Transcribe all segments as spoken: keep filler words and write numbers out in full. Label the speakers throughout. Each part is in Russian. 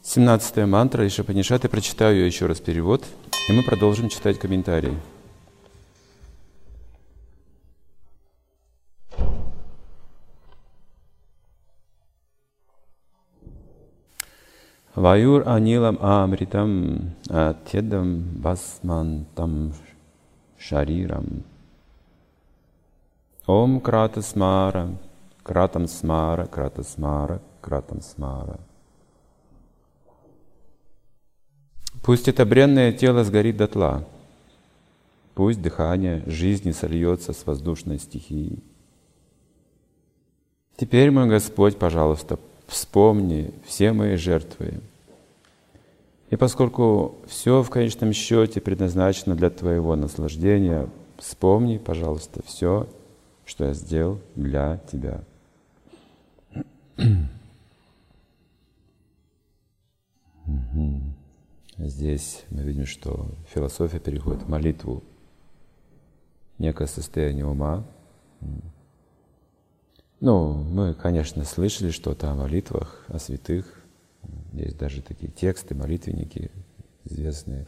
Speaker 1: семнадцатая мантра из Ишупанишад. Прочитаю ее еще раз перевод, и мы продолжим читать комментарии. Ваюр анилам амритам атедам басмантам шарирам. Ом крата смара, кратам смара, крата смара, кратам смара. Пусть это бренное тело сгорит дотла, пусть дыхание жизни сольется с воздушной стихией. Теперь, мой Господь, пожалуйста, вспомни все мои жертвы. И поскольку все в конечном счете предназначено для Твоего наслаждения, вспомни, пожалуйста, все, что я сделал для Тебя. Здесь мы видим, что философия переходит в молитву, некое состояние ума. Ну, мы, конечно, слышали что-то о молитвах, о святых. Есть даже такие тексты, молитвенники известные,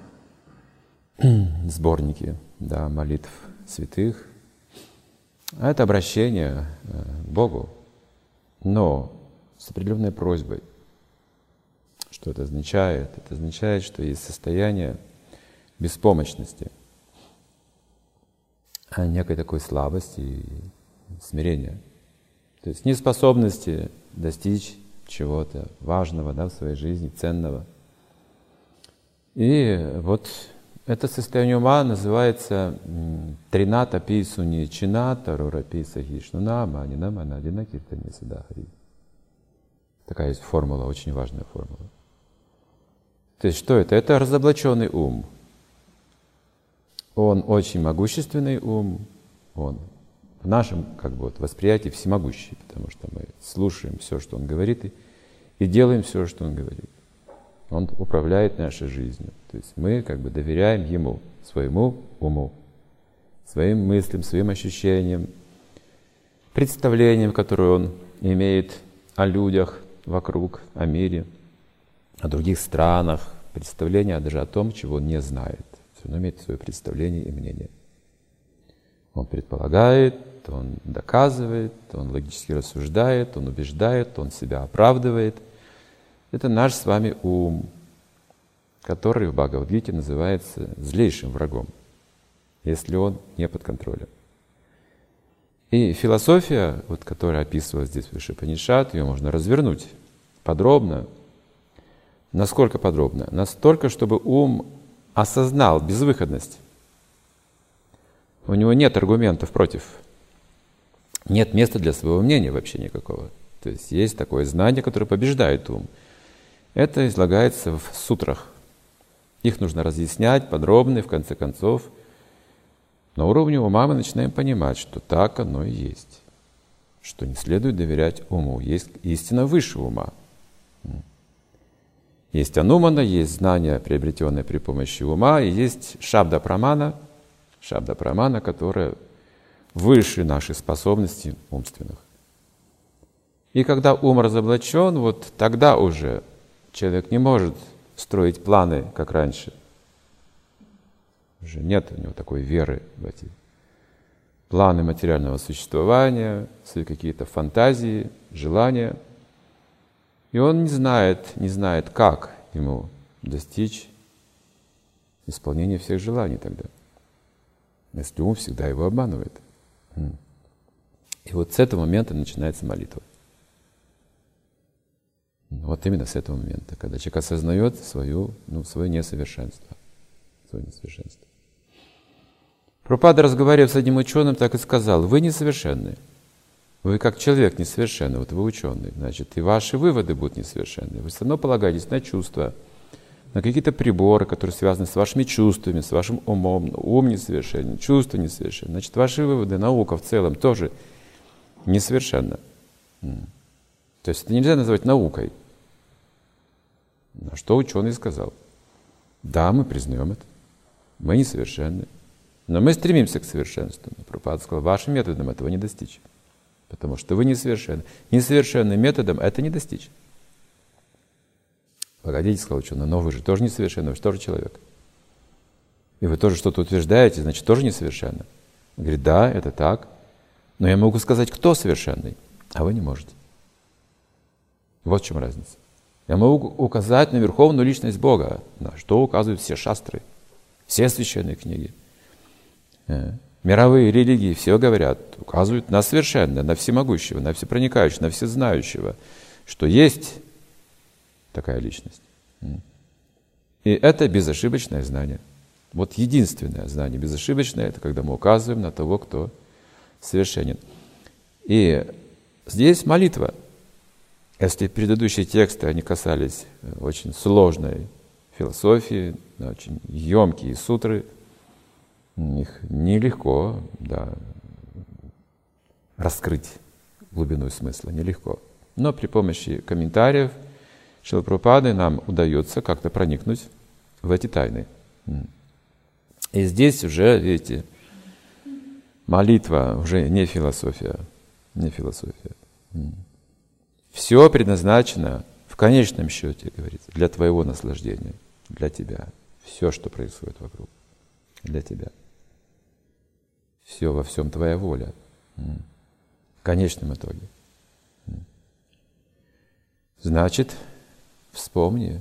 Speaker 1: сборники, да, молитв святых. А это обращение к Богу, но с определенной просьбой. Что это означает? Это означает, что есть состояние беспомощности, а некой такой слабости и смирения. То есть неспособности достичь чего-то важного, да, в своей жизни, ценного. И вот это состояние ума называется трината писуни чината рура писа хишнуна манина манадина киртани садахари. Такая есть формула, очень важная формула. То есть что это? Это разоблаченный ум. Он очень могущественный ум, он в нашем как бы, вот, восприятии всемогущий, потому что мы слушаем все, что он говорит, и, и делаем все, что он говорит. Он управляет нашей жизнью. То есть мы как бы доверяем ему, своему уму, своим мыслям, своим ощущениям, представлениям, которые он имеет о людях вокруг, о мире, о других странах, представления даже о том, чего он не знает. Он имеет свое представление и мнение. Он предполагает, он доказывает, он логически рассуждает, он убеждает, он себя оправдывает. Это наш с вами ум, который в Бхагавад-гите называется злейшим врагом, если он не под контролем. И философия, вот, которая описывалась здесь в Ишупанишад, ее можно развернуть подробно. Насколько подробно? Настолько, чтобы ум осознал безвыходность. У него нет аргументов против. Нет места для своего мнения вообще никакого. То есть есть такое знание, которое побеждает ум. Это излагается в сутрах. Их нужно разъяснять подробно, и в конце концов на уровне ума мы начинаем понимать, что так оно и есть. Что не следует доверять уму. Есть истина выше ума. Есть анумана, есть знание, приобретенное при помощи ума, и есть шабда-прамана, шабда-прамана, которая выше наших способностей умственных. И когда ум разоблачен, вот тогда уже человек не может строить планы, как раньше. Уже нет у него такой веры в эти планы материального существования, свои какие-то фантазии, желания. И он не знает, не знает, как ему достичь исполнения всех желаний тогда, если ум всегда его обманывает. И вот с этого момента начинается молитва. Вот именно с этого момента, когда человек осознает свою, ну, свое несовершенство. Свое несовершенство. Прабхупада, разговаривая с одним ученым, так и сказал: вы несовершенны. Вы как человек несовершенный, вот вы ученый, значит, и ваши выводы будут несовершенны. Вы все равно полагаетесь на чувства, на какие-то приборы, которые связаны с вашими чувствами, с вашим умом. Ум несовершенен, чувства несовершенны. Значит, ваши выводы, наука в целом тоже несовершенна. То есть это нельзя назвать наукой. На что ученый сказал: да, мы признаем это, мы несовершенны, но мы стремимся к совершенству. Прабхупада сказал: вашим методом этого не достичь. Потому что вы несовершенны. Несовершенным методом это не достичь. Погодите, сказал ученый, но вы же тоже несовершенны, вы же тоже человек. И вы тоже что-то утверждаете, значит, тоже несовершенны. Он говорит, да, это так, но я могу сказать, кто совершенный, а вы не можете. Вот в чем разница. Я могу указать на верховную личность Бога, на что указывают все шастры, все священные книги. Мировые религии все говорят, указывают на совершенное, на всемогущего, на всепроникающего, на всезнающего, что есть такая личность. И это безошибочное знание. Вот единственное знание безошибочное, это когда мы указываем на того, кто совершенен. И здесь молитва. Если предыдущие тексты, они касались очень сложной философии, очень емкие сутры, их нелегко, да, раскрыть глубину смысла, нелегко. Но при помощи комментариев Шрилы Прабхупады нам удается как-то проникнуть в эти тайны. И здесь уже, видите, молитва уже не философия, не философия. Все предназначено в конечном счете, говорится, для твоего наслаждения, для тебя. Все, что происходит вокруг, для тебя. Все во всем твоя воля. В конечном итоге. Значит, вспомни,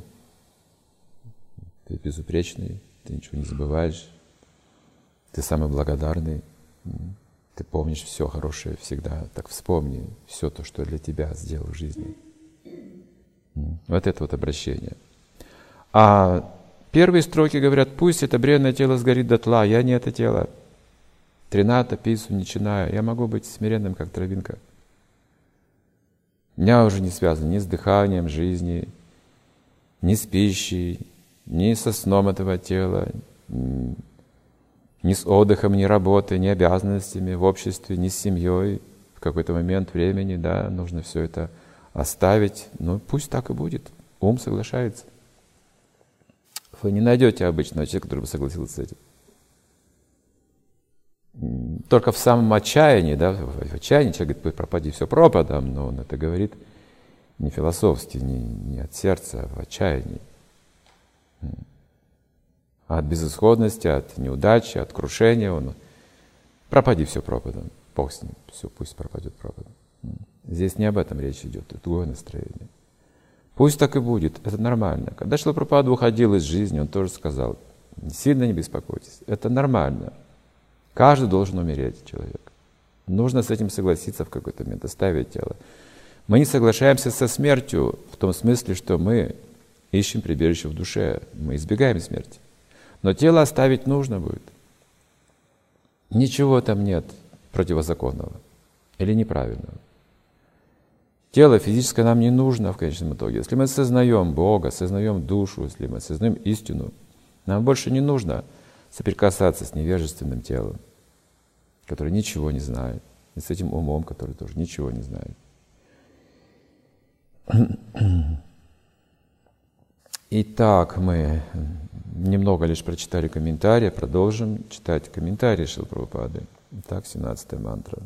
Speaker 1: ты безупречный, ты ничего не забываешь, ты самый благодарный, ты помнишь все хорошее всегда. Так вспомни все то, что я для тебя сделал в жизни. Вот это вот обращение. А первые строки говорят, пусть это бренное тело сгорит дотла, я не это тело. Трината, пису, начинаю, я могу быть смиренным, как травинка. Меня уже не связано ни с дыханием жизни, ни с пищей, ни со сном этого тела, ни с отдыхом, ни работой, ни обязанностями в обществе, ни с семьей. В какой-то момент времени, да, нужно все это оставить. Ну, пусть так и будет. Ум соглашается. Вы не найдете обычного человека, который бы согласился с этим. Только в самом отчаянии, да, в отчаянии человек говорит, пропади все пропадом, но он это говорит не философски, не, не от сердца, а в отчаянии. От безысходности, от неудачи, от крушения он пропади все пропадом, Бог с ним, все пусть пропадет пропадом. Здесь не об этом речь идет, это другое настроение. Пусть так и будет, это нормально. Когда Шрила Прабхупада уходил из жизни, он тоже сказал, сильно не беспокойтесь, это нормально. Каждый должен умереть, человек. Нужно с этим согласиться в какой-то момент, оставить тело. Мы не соглашаемся со смертью в том смысле, что мы ищем прибежище в душе, мы избегаем смерти. Но тело оставить нужно будет. Ничего там нет противозаконного или неправильного. Тело физическое нам не нужно в конечном итоге. Если мы осознаем Бога, осознаем душу, если мы осознаем истину, нам больше не нужно соприкасаться с невежественным телом, которое ничего не знает, и с этим умом, который тоже ничего не знает. Итак, мы немного лишь прочитали комментарии, продолжим читать комментарии Шрилы Прабхупады. Итак, семнадцатая мантра.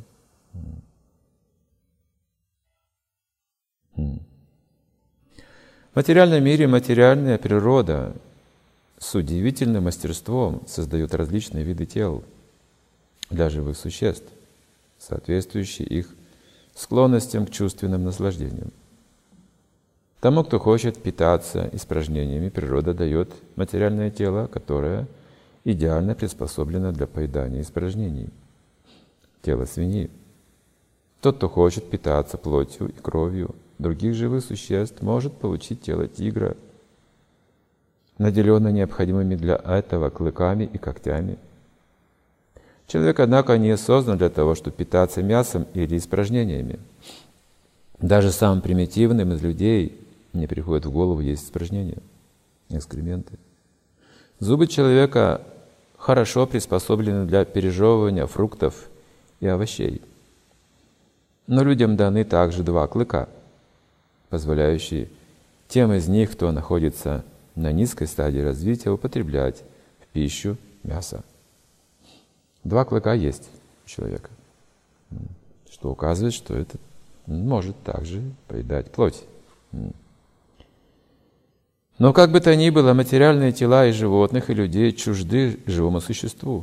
Speaker 1: В материальном мире материальная природа с удивительным мастерством создает различные виды тел для живых существ, соответствующие их склонностям к чувственным наслаждениям. Тому, кто хочет питаться испражнениями, природа дает материальное тело, которое идеально приспособлено для поедания испражнений. Тело свиньи. Тот, кто хочет питаться плотью и кровью других живых существ, может получить тело тигра, наделенное необходимыми для этого клыками и когтями. Человек, однако, не создан для того, чтобы питаться мясом или испражнениями. Даже самым примитивным из людей не приходит в голову есть испражнения, экскременты. Зубы человека хорошо приспособлены для пережевывания фруктов и овощей. Но людям даны также два клыка, позволяющие тем из них, кто находится на низкой стадии развития, употреблять в пищу мясо. Два клыка есть у человека, что указывает, что это может также поедать плоть. Но как бы то ни было, материальные тела и животных, и людей чужды живому существу.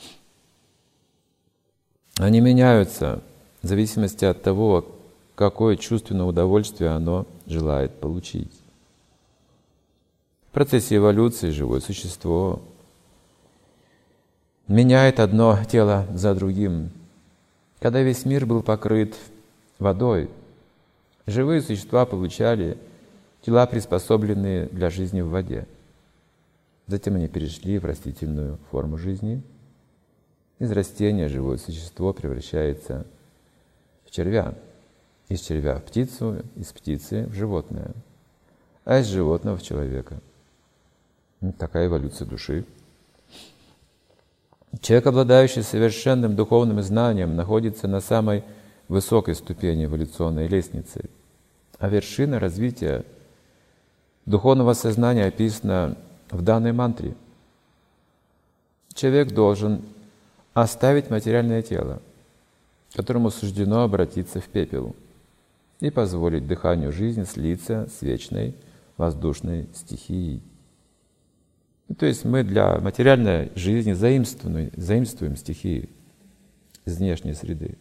Speaker 1: Они меняются в зависимости от того, какое чувственное удовольствие оно желает получить. В процессе эволюции живое существо меняет одно тело за другим. Когда весь мир был покрыт водой, живые существа получали тела, приспособленные для жизни в воде. Затем они перешли в растительную форму жизни. Из растения живое существо превращается в червя. Из червя в птицу, из птицы в животное, а из животного в человека. Такая эволюция души. Человек, обладающий совершенным духовным знанием, находится на самой высокой ступени эволюционной лестницы, а вершина развития духовного сознания описана в данной мантре. Человек должен оставить материальное тело, которому суждено обратиться в пепел, и позволить дыханию жизни слиться с вечной воздушной стихией. То есть мы для материальной жизни заимствуем, заимствуем стихии из внешней среды.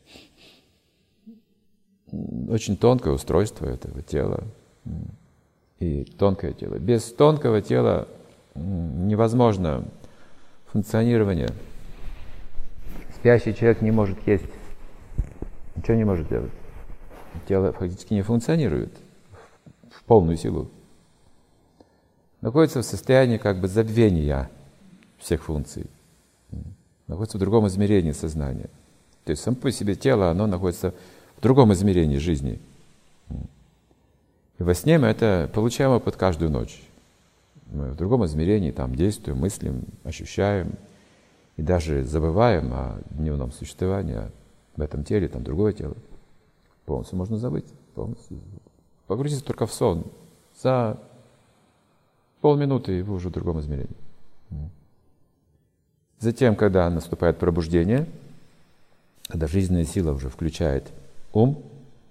Speaker 1: Очень тонкое устройство этого тела и тонкое тело. Без тонкого тела невозможно функционирование. Спящий человек не может есть, ничего не может делать. Тело фактически не функционирует в полную силу. Находится в состоянии как бы забвения всех функций. Находится в другом измерении сознания. То есть само по себе тело, оно находится в другом измерении жизни. И во сне мы это получаем опыт каждую ночь. Мы в другом измерении там действуем, мыслим, ощущаем. И даже забываем о дневном существовании, об этом теле, там другое тело. Полностью можно забыть. Полностью. Погрузиться только в сон. За полминуты, и вы уже в другом измерении. Затем, когда наступает пробуждение, когда жизненная сила уже включает ум,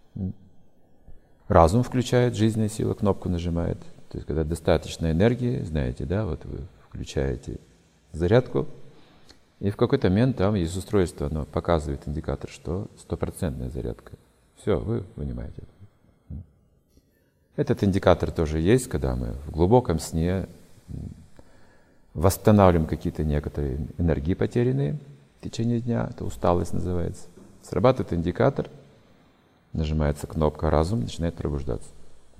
Speaker 1: разум включает, жизненная сила кнопку нажимает. То есть, когда достаточно энергии, знаете, да, вот вы включаете зарядку, и в какой-то момент там есть устройство, оно показывает индикатор, что стопроцентная зарядка. Все, вы вынимаете. Этот индикатор тоже есть, когда мы в глубоком сне восстанавливаем какие-то некоторые энергии потерянные в течение дня. Это усталость называется. Срабатывает индикатор, нажимается кнопка разум, начинает пробуждаться.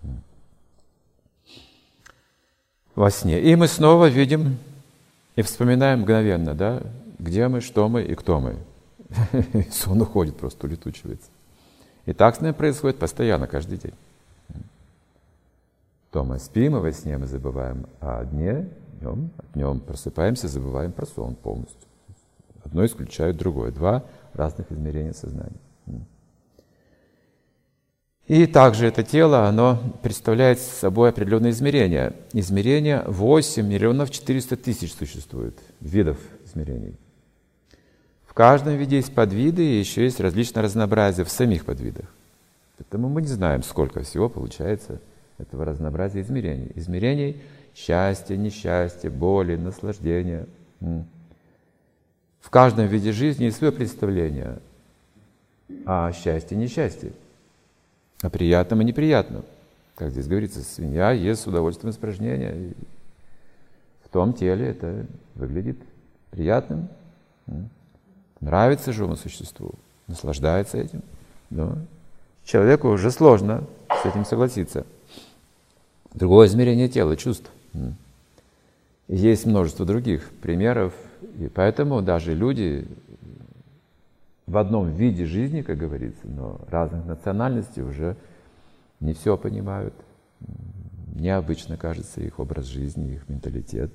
Speaker 1: Во сне. И мы снова видим и вспоминаем мгновенно, да, где мы, что мы и кто мы. Сон уходит, просто улетучивается. И так с нами происходит постоянно, каждый день. То мы спим, и во сне мы забываем о дне, днем, днем просыпаемся, забываем про сон полностью. Одно исключает другое. Два разных измерения сознания. И также это тело, оно представляет собой определенные измерения. Измерения восемь миллионов четыреста тысяч существует, видов измерений. В каждом виде есть подвиды, и еще есть различное разнообразие в самих подвидах. Поэтому мы не знаем, сколько всего получается этого разнообразия измерений. Измерений счастья, несчастья, боли, наслаждения. В каждом виде жизни есть свое представление о счастье и несчастье, о приятном и неприятном. Как здесь говорится, свинья ест с удовольствием испражнения. И в том теле это выглядит приятным. Нравится живому существу, наслаждается этим. Но человеку уже сложно с этим согласиться. Другое измерение тела, чувств. Есть множество других примеров, и поэтому даже люди в одном виде жизни, как говорится, но разных национальностей уже не все понимают. Необычно кажется их образ жизни, их менталитет.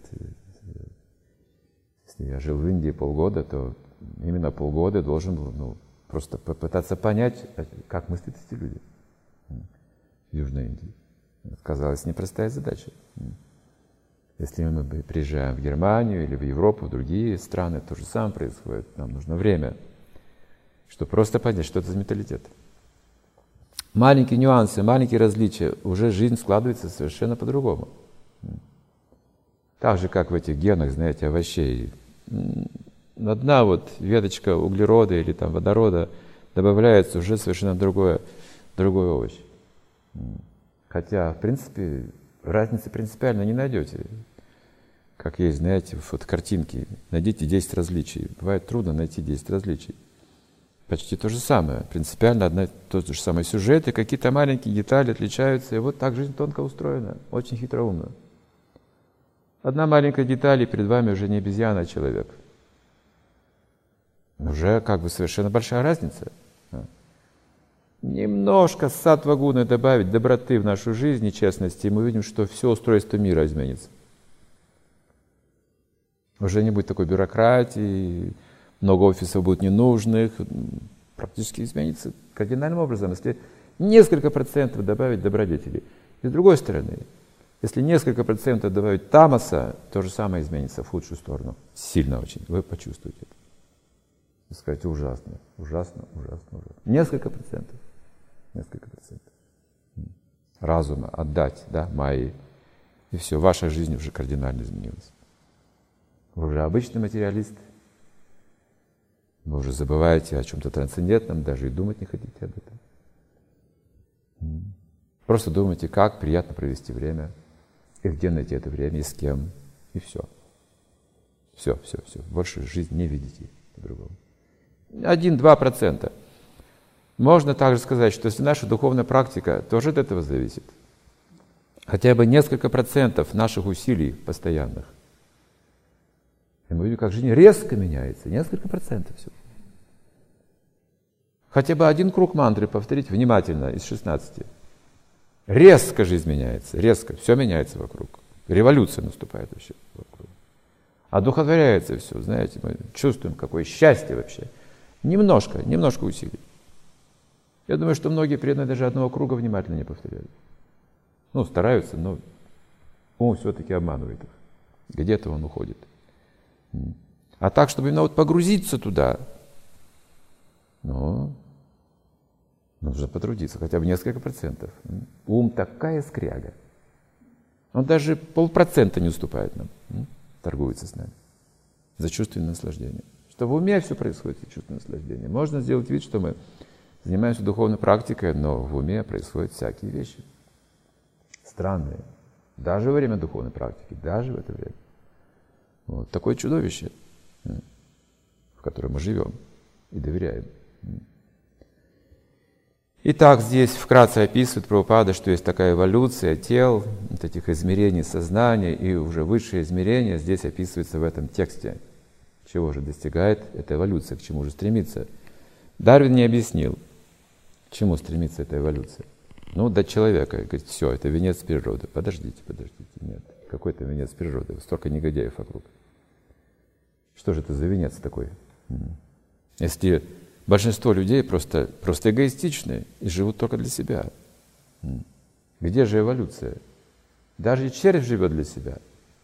Speaker 1: Если я жил в Индии полгода, то именно полгода должен был ну, просто попытаться понять, как мыслят эти люди в Южной Индии. Казалось, непростая задача. Если мы приезжаем в Германию или в Европу, в другие страны, то же самое происходит. Нам нужно время, чтобы просто понять, что это за менталитет. Маленькие нюансы, маленькие различия, уже жизнь складывается совершенно по-другому. Так же, как в этих генах, знаете, овощей. Одна вот веточка углерода или там водорода добавляется уже совершенно другое, другой овощ. Хотя, в принципе, разницы принципиально не найдете. Как есть, знаете, вот картинки. Найдите десять различий. Бывает трудно найти десять различий. Почти то же самое. Принципиально одна, тот же самый сюжет, и какие-то маленькие детали отличаются. И вот так жизнь тонко устроена, очень хитроумно. Одна маленькая деталь, и перед вами уже не обезьяна, а человек. Уже как бы совершенно большая разница. Немножко саттва-гуны добавить доброты в нашу жизнь и честности, и мы увидим, что все устройство мира изменится. Уже не будет такой бюрократии, много офисов будет ненужных, практически изменится кардинальным образом, если несколько процентов добавить добродетели. И с другой стороны, если несколько процентов добавить тамаса, то же самое изменится в худшую сторону. Сильно очень. Вы почувствуете это. Вы скажете, ужасно, ужасно, ужасно, ужасно. Несколько процентов. Несколько процентов. Разума отдать, да, майи. И все, ваша жизнь уже кардинально изменилась. Вы уже обычный материалист. Вы уже забываете о чем-то трансцендентном, даже и думать не хотите об этом. Просто думайте, как приятно провести время, и где найти это время, и с кем, и все. Все, все, все. Больше жизнь не видите по-другому. Один-два процента. Можно также сказать, что если наша духовная практика тоже от этого зависит, хотя бы несколько процентов наших усилий постоянных, и мы видим, как жизнь резко меняется, несколько процентов всего. Хотя бы один круг мантры повторить внимательно из шестнадцати. Резко жизнь меняется, резко, все меняется вокруг. Революция наступает вообще вокруг. Одухотворяется все, знаете, мы чувствуем, какое счастье вообще. Немножко, немножко усилий. Я думаю, что многие преданные даже одного круга внимательно не повторяют. Ну, стараются, но ум все-таки обманывает их. Где-то он уходит. А так, чтобы именно вот погрузиться туда, ну, нужно потрудиться, хотя бы несколько процентов. Ум такая скряга. Он даже полпроцента не уступает нам, торгуется с нами за чувственное наслаждение. Что в уме все происходит, за чувственное наслаждение. Можно сделать вид, что мы занимаемся духовной практикой, но в уме происходят всякие вещи. Странные. Даже во время духовной практики, даже в это время. Вот такое чудовище, в котором мы живем и доверяем. Итак, здесь вкратце описывает Прабхупада, что есть такая эволюция тел, вот этих измерений сознания, и уже высшее измерение здесь описывается в этом тексте. Чего же достигает эта эволюция, к чему же стремится? Дарвин не объяснил, к чему стремится эта эволюция. Ну, до человека. Говорит, все, это венец природы. Подождите, подождите. Нет, какой-то венец природы. Столько негодяев вокруг. Что же это за венец такой? Если большинство людей просто, просто эгоистичны и живут только для себя. Где же эволюция? Даже и червь живет для себя.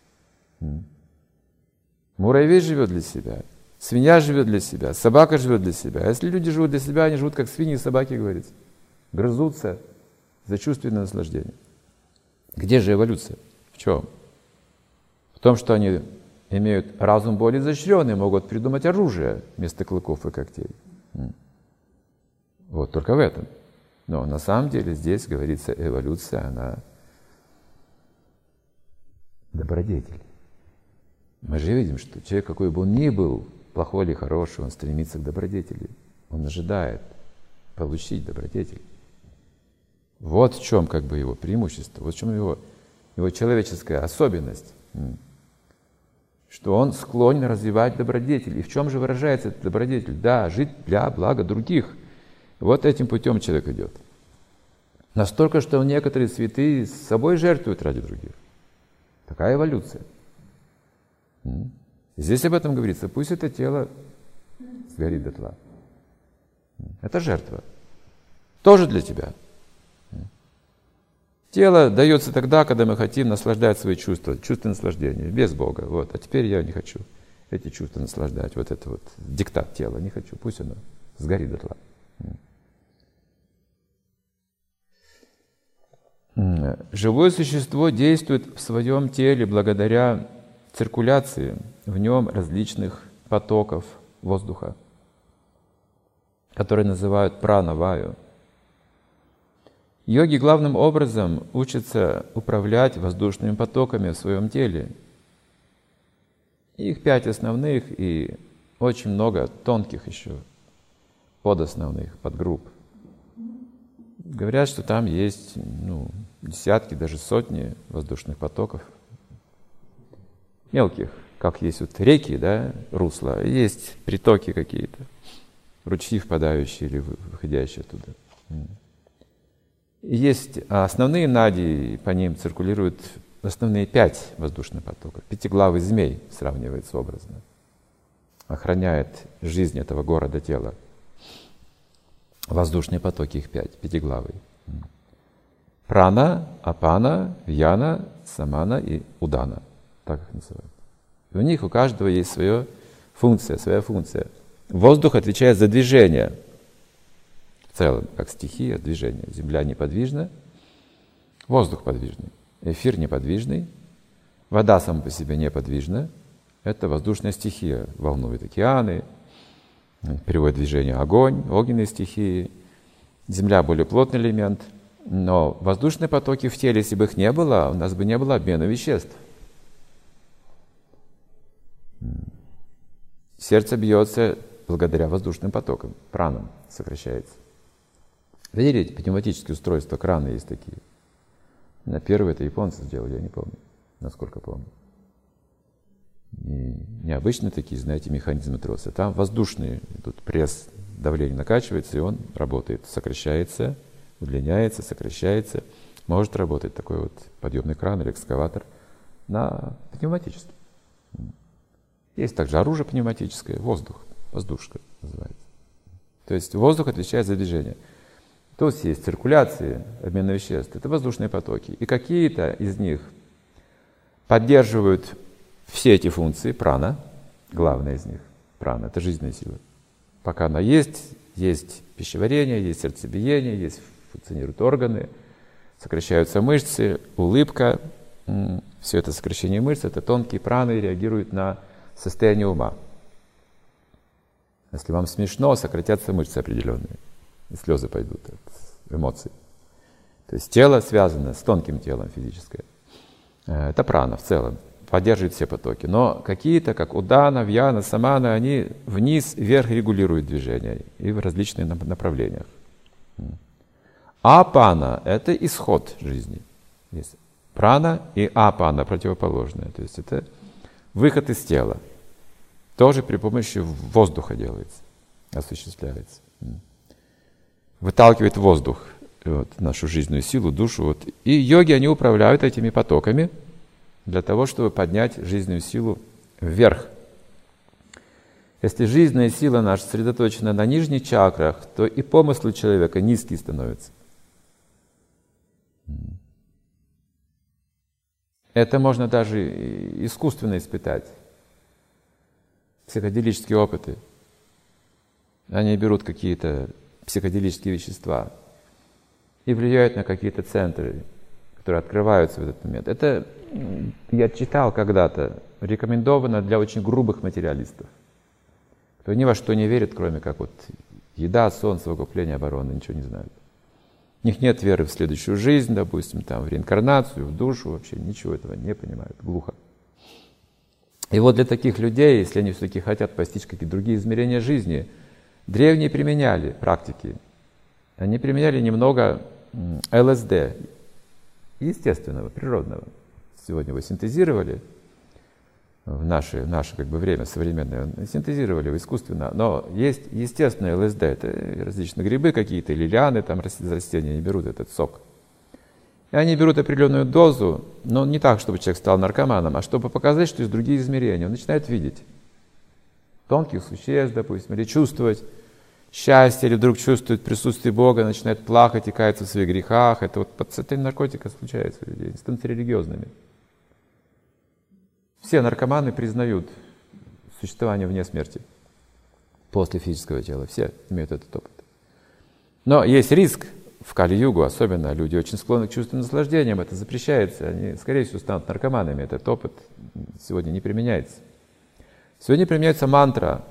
Speaker 1: Муравей живет для себя. Свинья живет для себя. Собака живет для себя. А если люди живут для себя, они живут как свиньи и собаки, говорится. Грызутся за чувственное наслаждение. Где же эволюция? В чем? В том, что они имеют разум более изощренный, могут придумать оружие вместо клыков и когтей. Вот только в этом. Но на самом деле здесь говорится, эволюция, она добродетель. Мы же видим, что человек, какой бы он ни был, плохой или хороший, он стремится к добродетели. Он ожидает получить добродетель. Вот в чем как бы его преимущество, вот в чем его, его человеческая особенность. Что он склонен развивать добродетель. И в чем же выражается этот добродетель? Да, жить для блага других. Вот этим путем человек идет. Настолько, что некоторые святые с собой жертвуют ради других. Такая эволюция. Здесь об этом говорится. Пусть это тело сгорит дотла. Это жертва. Тоже для тебя. Тело дается тогда, когда мы хотим наслаждать свои чувства, чувство наслаждения, без Бога. Вот. А теперь я не хочу эти чувства наслаждать. Вот это вот диктат тела. Не хочу. Пусть оно сгорит дотла. Живое существо действует в своем теле благодаря циркуляции в нем различных потоков воздуха, которые называют прана-ваю. Йоги главным образом учатся управлять воздушными потоками в своем теле. Их пять основных и очень много тонких еще подосновных подгрупп. Говорят, что там есть ну, десятки, даже сотни воздушных потоков. Мелких, как есть вот реки, да, русла, есть притоки какие-то, ручьи впадающие или выходящие оттуда. И есть основные нади, по ним циркулируют основные пять воздушных потоков. Пятиглавый змей сравнивается образно, охраняет жизнь этого города тела. Воздушные потоки, их пять, пятиглавый. Прана, апана, вьяна, самана и удана. Так их называют. И у них у каждого есть своя функция, своя функция. Воздух отвечает за движение. В целом, как стихия, движение. Земля неподвижна, воздух подвижный. Эфир неподвижный, вода сама по себе неподвижна. Это воздушная стихия. Волнует океаны, переводит движение огонь, огненные стихии. Земля более плотный элемент. Но воздушные потоки в теле, если бы их не было, у нас бы не было обмена веществ. Сердце бьется благодаря воздушным потокам, пранам сокращается. Видели, пневматические устройства, краны есть такие. На первые это японцы сделали, я не помню, насколько помню. И необычные такие, знаете, механизмы троса. Там воздушные, тут пресс, давление накачивается, и он работает, сокращается, удлиняется, сокращается. Может работать такой вот подъемный кран или экскаватор на пневматический. Есть также оружие пневматическое, воздух, воздушка называется. То есть воздух отвечает за движение. То есть есть циркуляции, обмен веществ, это воздушные потоки. И какие-то из них поддерживают все эти функции, прана, главная из них, прана, это жизненная сила. Пока она есть, есть пищеварение, есть сердцебиение, есть функционируют органы, сокращаются мышцы, улыбка. Все это сокращение мышц, это тонкие праны, реагируют на состояние ума. Если вам смешно, сократятся мышцы определенные, и слезы пойдут от эмоций. То есть тело связано с тонким телом физическое. Это прана в целом, поддерживает все потоки. Но какие-то, как удана, вьяна, самана, они вниз, вверх регулируют движение и в различных направлениях. Апана – это исход жизни. Есть прана и апана противоположные. То есть это выход из тела. Тоже при помощи воздуха делается, осуществляется. Выталкивает воздух, вот, нашу жизненную силу, душу. Вот. И йоги, они управляют этими потоками для того, чтобы поднять жизненную силу вверх. Если жизненная сила наша сосредоточена на нижних чакрах, то и помыслы человека низкие становятся. Это можно даже искусственно испытать. Психоделические опыты. Они берут какие-то психоделические вещества и влияют на какие-то центры, которые открываются в этот момент. Это, я читал когда-то, рекомендовано для очень грубых материалистов, кто ни во что не верит, кроме как вот еда, сон, совокупление, оборона, ничего не знают. У них нет веры в следующую жизнь, допустим, там, в реинкарнацию, в душу, вообще ничего этого не понимают, глухо. И вот для таких людей, если они все-таки хотят постичь какие-то другие измерения жизни, древние применяли практики. Они применяли немного эл эс ди, естественного, природного. Сегодня его синтезировали в наше, в наше как бы, время современное, синтезировали его искусственно. Но есть естественное эл эс ди, это различные грибы какие-то, или лианы, там растения, они берут этот сок. И они берут определенную дозу, но не так, чтобы человек стал наркоманом, а чтобы показать, что есть другие измерения. Он начинает видеть тонких существ, допустим, или чувствовать счастье, или вдруг чувствует присутствие Бога, начинает плакать и каяться в своих грехах. Это вот под этой наркотикой случается у людей, становятся религиозными. Все наркоманы признают существование вне смерти, после физического тела. Все имеют этот опыт. Но есть риск в Кали-югу особенно люди очень склонны к чувственным наслаждениям, это запрещается, они, скорее всего, станут наркоманами, этот опыт сегодня не применяется. Сегодня применяется мантра.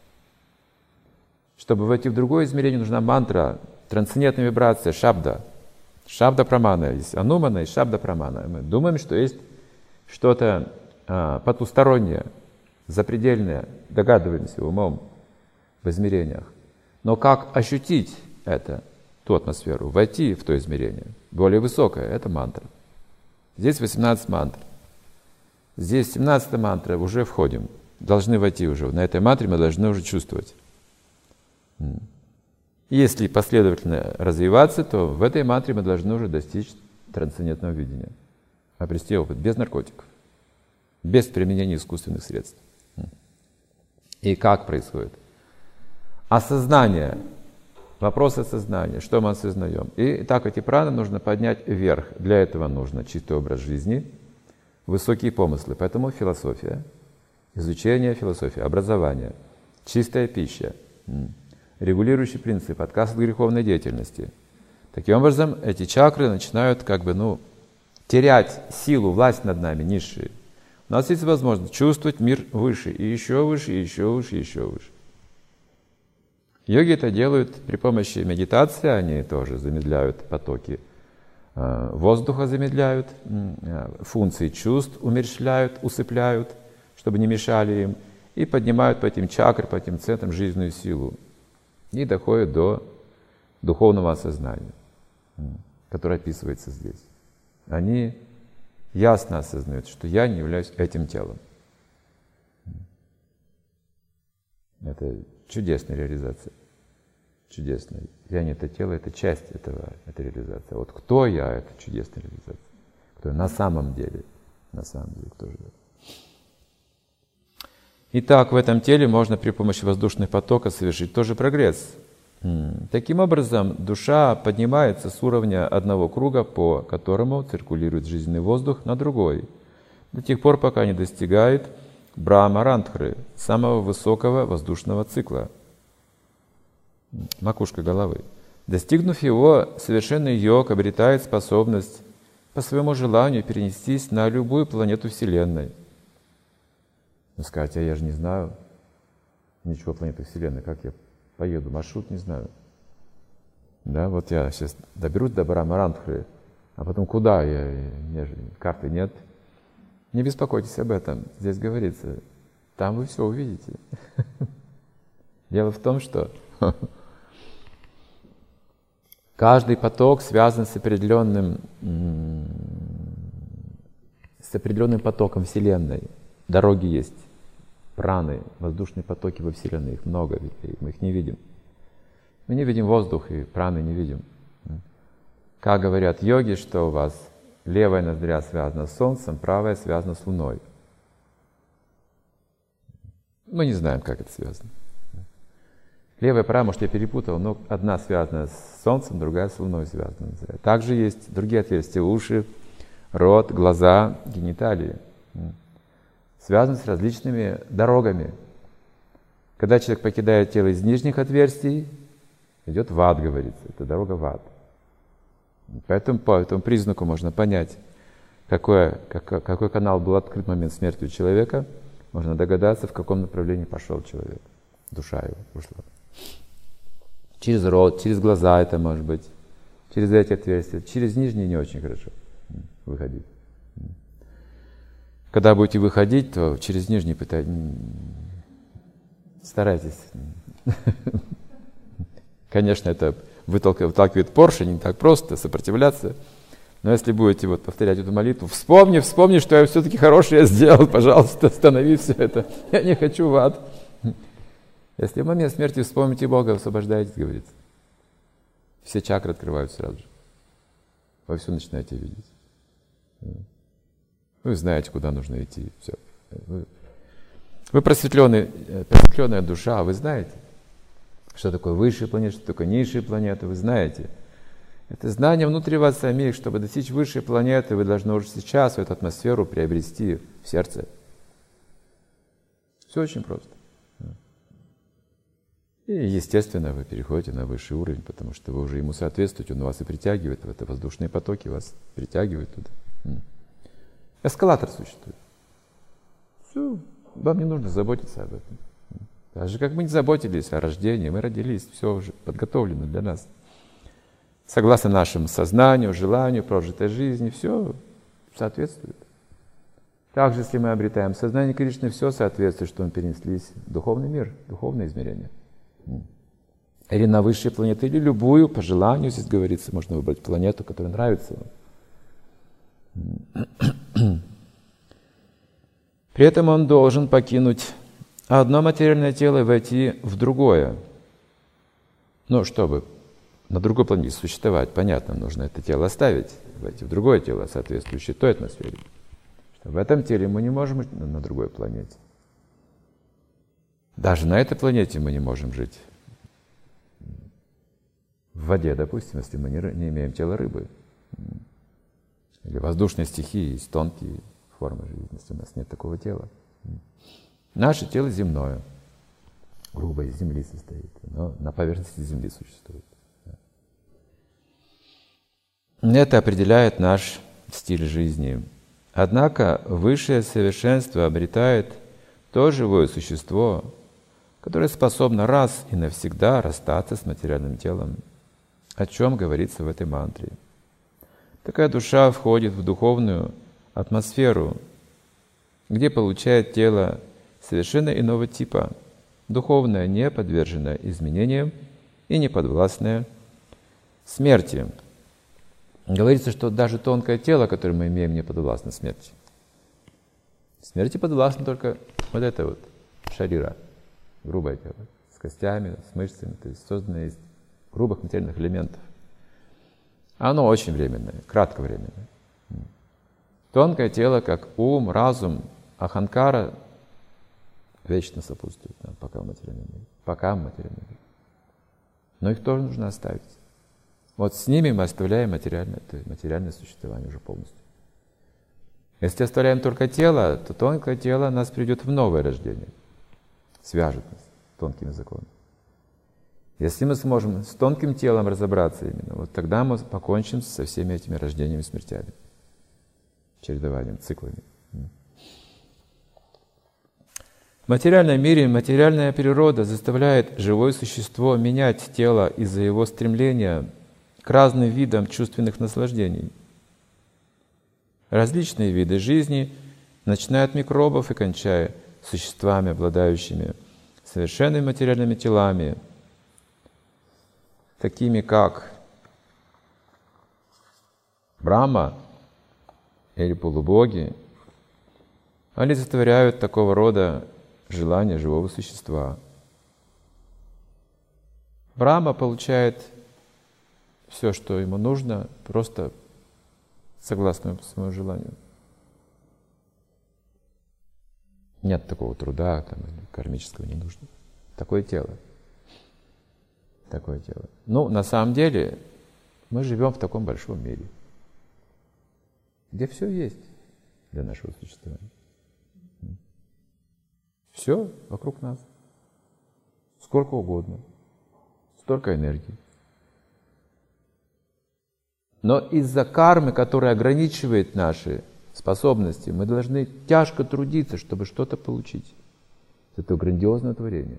Speaker 1: Чтобы войти в другое измерение, нужна мантра, трансцендентная вибрация, шабда. Шабда прамана, есть анумана и шабда прамана. Мы думаем, что есть что-то а, потустороннее, запредельное, догадываемся умом в измерениях. Но как ощутить это, ту атмосферу, войти в то измерение, более высокое, это мантра. Здесь восемнадцать мантр. Здесь семнадцатая мантра, уже входим, должны войти уже. На этой мантре мы должны уже чувствовать. Если последовательно развиваться, то в этой мантре мы должны уже достичь трансцендентного видения, обрести опыт без наркотиков, без применения искусственных средств. И как происходит? Осознание. Вопрос осознания. Что мы осознаем? И так эти праны нужно поднять вверх. Для этого нужно чистый образ жизни, высокие помыслы. Поэтому философия, изучение философии, образование, чистая пища, регулирующий принцип, отказ от греховной деятельности. Таким образом, эти чакры начинают как бы, ну, терять силу, власть над нами, низшие. У нас есть возможность чувствовать мир выше, и еще выше, и еще выше, и еще выше. Йоги это делают при помощи медитации, они тоже замедляют потоки воздуха, замедляют, функции чувств умерщвляют, усыпляют, чтобы не мешали им, и поднимают по этим чакрам, по этим центрам жизненную силу. И доходят до духовного осознания, которое описывается здесь. Они ясно осознают, что я не являюсь этим телом. Это чудесная реализация. Чудесная. Я не это тело, это часть этого, этой реализации. А вот кто я, это чудесная реализация. Кто я на самом деле. На самом деле, кто же это. Итак, в этом теле можно при помощи воздушных потоков совершить тоже прогресс. Таким образом, душа поднимается с уровня одного круга, по которому циркулирует жизненный воздух, на другой, до тех пор, пока не достигает Брахма-рантхры, самого высокого воздушного цикла, макушка головы. Достигнув его, совершенный йог обретает способность по своему желанию перенестись на любую планету Вселенной. Вы скажете, а я же не знаю ничего о планете Вселенной, как я поеду, маршрут не знаю. Да, вот я сейчас доберусь до Брахма-рантхры, а потом куда? Я, я же, карты нет. Не беспокойтесь об этом, здесь говорится, там вы все увидите. Дело в том, что каждый поток связан с определенным, с определенным потоком Вселенной. Дороги есть, праны, воздушные потоки во Вселенной, их много, мы их не видим. Мы не видим воздух, и праны не видим. Как говорят йоги, что у вас левая ноздря связана с Солнцем, правая связана с Луной. Мы не знаем, как это связано. Левая и правая, может, я перепутал, но одна связана с Солнцем, другая с Луной связана. Также есть другие отверстия: уши, рот, глаза, гениталии. Связаны с различными дорогами. Когда человек покидает тело из нижних отверстий, идет в ад, говорится. Это дорога в ад. Поэтому по этому признаку можно понять, какой, какой, какой канал был открыт в момент смерти у человека. Можно догадаться, в каком направлении пошел человек. Душа его ушла. Через рот, через глаза это может быть, через эти отверстия. Через нижние не очень хорошо выходить. Когда будете выходить, то через нижний пытайтесь. Старайтесь. Конечно, это выталкивает поршень, не так просто сопротивляться. Но если будете вот повторять эту молитву, вспомни, вспомни, что я все-таки хорошее сделал, пожалуйста, останови все это. Я не хочу в ад. Если в момент смерти вспомните Бога, освобождаетесь, говорится. Все чакры открываются сразу же. Вы все начинаете видеть. Вы знаете, куда нужно идти. Все. Вы, вы просветленный, просветленная душа, вы знаете, что такое высшие планеты, что такое низшие планеты, вы знаете. Это знание внутри вас самих. Чтобы достичь высшей планеты, вы должны уже сейчас эту атмосферу приобрести в сердце. Все очень просто. И, естественно, вы переходите на высший уровень, потому что вы уже ему соответствуете, он вас и притягивает, в это воздушные потоки вас притягивают туда. Эскалатор существует. Все, вам не нужно заботиться об этом. Так же, как мы не заботились о рождении, мы родились, все уже подготовлено для нас. Согласно нашему сознанию, желанию, прожитой жизни, все соответствует. Также, если мы обретаем сознание Кришны, все соответствует, что мы перенеслись в духовный мир, духовное измерение. Или на высшие планеты, или любую, по желанию, здесь говорится, можно выбрать планету, которая нравится вам. При этом он должен покинуть одно материальное тело и войти в другое. Ну, чтобы на другой планете существовать, понятно, нужно это тело оставить, войти в другое тело, соответствующее той атмосфере. В этом теле мы не можем жить на другой планете. Даже на этой планете мы не можем жить. В воде, допустим, если мы не, не имеем тела рыбы. Или воздушной стихии, есть тонкие формы жизни, если у нас нет такого тела. Наше тело земное, грубо из земли состоит, но на поверхности земли существует. Это определяет наш стиль жизни. Однако высшее совершенство обретает то живое существо, которое способно раз и навсегда расстаться с материальным телом, о чем говорится в этой мантре. Такая душа входит в духовную атмосферу, где получает тело совершенно иного типа, духовное, не подверженное изменениям и не подвластное смерти. Говорится, что даже тонкое тело, которое мы имеем, не подвластно смерти. Смерти подвластно только вот это вот шарира, грубое тело, с костями, с мышцами, то есть созданное из грубых материальных элементов. Оно очень временное, кратковременное. Тонкое тело, как ум, разум, аханкара, вечно сопутствует нам, пока в материальном мире. Пока в материальном мире. Но их тоже нужно оставить. Вот с ними мы оставляем материальное, то есть материальное существование уже полностью. Если оставляем только тело, то тонкое тело нас приведет в новое рождение, свяжет нас тонкими законами. Если мы сможем с тонким телом разобраться именно, вот тогда мы покончим со всеми этими рождениями и смертями, чередованием, циклами. В материальном мире материальная природа заставляет живое существо менять тело из-за его стремления к разным видам чувственных наслаждений. Различные виды жизни, начиная от микробов и кончая существами, обладающими совершенными материальными телами, такими как Брахма или полубоги, олицетворяют такого рода желания живого существа. Брахма получает все, что ему нужно, просто согласно своему желанию. Нет такого труда, там, кармического не нужно. Такое тело. Такое тело. Ну, на самом деле, мы живем в таком большом мире, где все есть для нашего существования. Все вокруг нас. Сколько угодно. Столько энергии. Но из-за кармы, которая ограничивает наши способности, мы должны тяжко трудиться, чтобы что-то получить. Это грандиозное творение.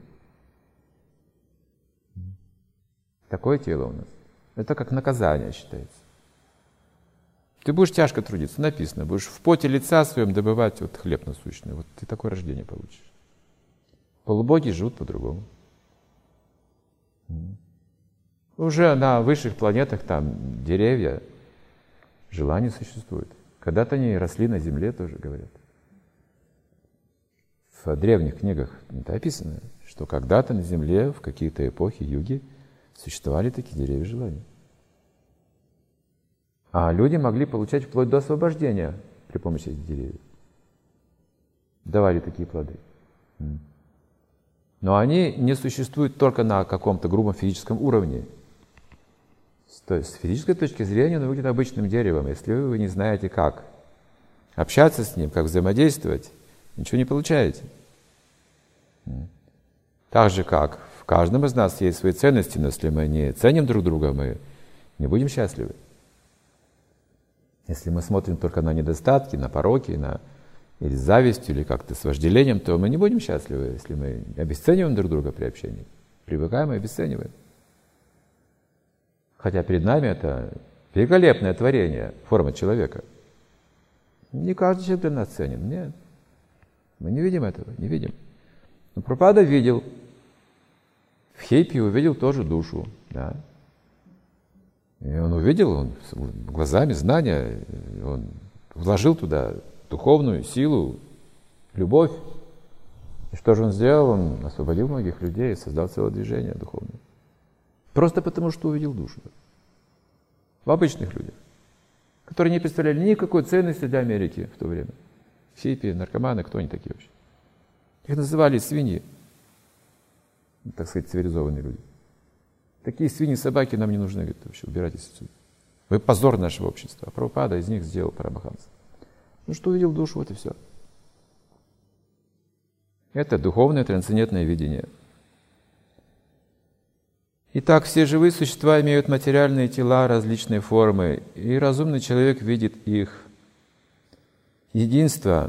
Speaker 1: Такое тело у нас. Это как наказание считается. Ты будешь тяжко трудиться, написано, будешь в поте лица своем добывать вот хлеб насущный. Вот ты такое рождение получишь. Полубоги живут по-другому. Уже на высших планетах там деревья, желания существуют. Когда-то они росли на земле, тоже говорят. В древних книгах это описано, что когда-то на земле, в какие-то эпохи, юги, существовали такие деревья желаний. А люди могли получать вплоть до освобождения при помощи этих деревьев. Давали такие плоды. Но они не существуют только на каком-то грубом физическом уровне. То есть с физической точки зрения он выглядит обычным деревом. Если вы не знаете, как общаться с ним, как взаимодействовать, ничего не получаете. Так же, как в каждом из нас есть свои ценности, но если мы не ценим друг друга, мы не будем счастливы. Если мы смотрим только на недостатки, на пороки, на или с завистью, или как-то с вожделением, то мы не будем счастливы, если мы обесцениваем друг друга при общении. Привыкаем и обесцениваем. Хотя перед нами это великолепное творение, форма человека. Не каждый человек для нас ценен, нет. Мы не видим этого, не видим. Но Прабхупада видел, в Хейпе увидел тоже душу, да. И он увидел, он глазами знания, он вложил туда духовную силу, любовь. И что же он сделал? Он освободил многих людей и создал целое движение духовное. Просто потому, что увидел душу. В обычных людях, которые не представляли никакой ценности для Америки в то время. Хиппи, наркоманы, кто они такие вообще? Их называли свиньи, так сказать, цивилизованные люди. Такие свиньи, собаки нам не нужны, говорит, вообще убирайтесь отсюда. Вы позор нашего общества. А Прабхупада из них сделал Парамаханса. Ну что увидел душу, вот и все. Это духовное трансцендентное видение. Итак, все живые существа имеют материальные тела различной формы, и разумный человек видит их единство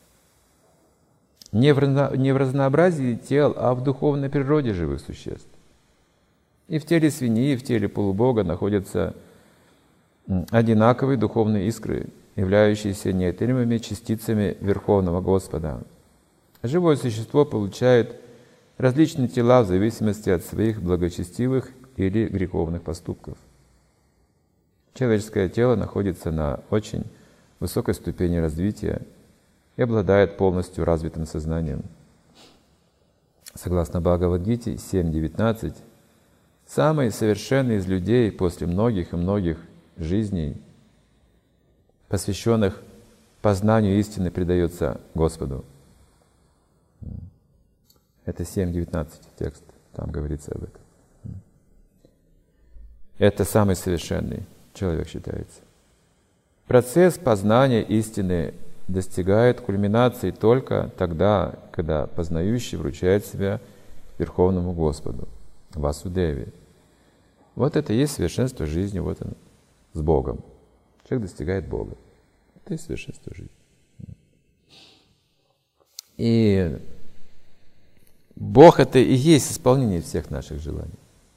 Speaker 1: не в, не в разнообразии тел, а в духовной природе живых существ. И в теле свиньи, и в теле полубога находятся одинаковые духовные искры, являющиеся неотъемлемыми частицами Верховного Господа. Живое существо получает различные тела в зависимости от своих благочестивых или греховных поступков. Человеческое тело находится на очень высокой ступени развития и обладает полностью развитым сознанием. Согласно Бхагавад-гите семь девятнадцать, самый совершенный из людей после многих и многих жизней, посвященных познанию истины, предается Господу. Это семь девятнадцать текст, там говорится об этом. Это самый совершенный человек считается. Процесс познания истины достигает кульминации только тогда, когда познающий вручает себя Верховному Господу, Васудеве. Вот это и есть совершенство жизни, вот он, с Богом. Человек достигает Бога. Это и есть совершенство жизни. И Бог — это и есть исполнение всех наших желаний.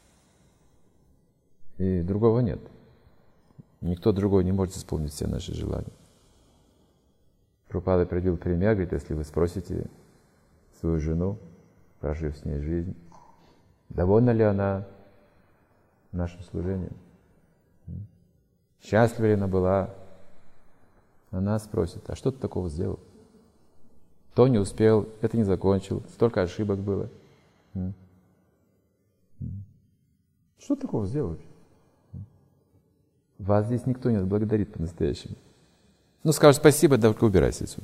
Speaker 1: И другого нет. Никто другой не может исполнить все наши желания. Прабхупада приводил пример, говорит, если вы спросите свою жену, прожив с ней жизнь, довольна ли она нашим служением, счастлива ли она была, она спросит, а что ты такого сделал? То не успел, это не закончил, столько ошибок было. Что такого сделал? Вас здесь никто не отблагодарит по-настоящему. Ну, скажет спасибо, да только убирайся отсюда.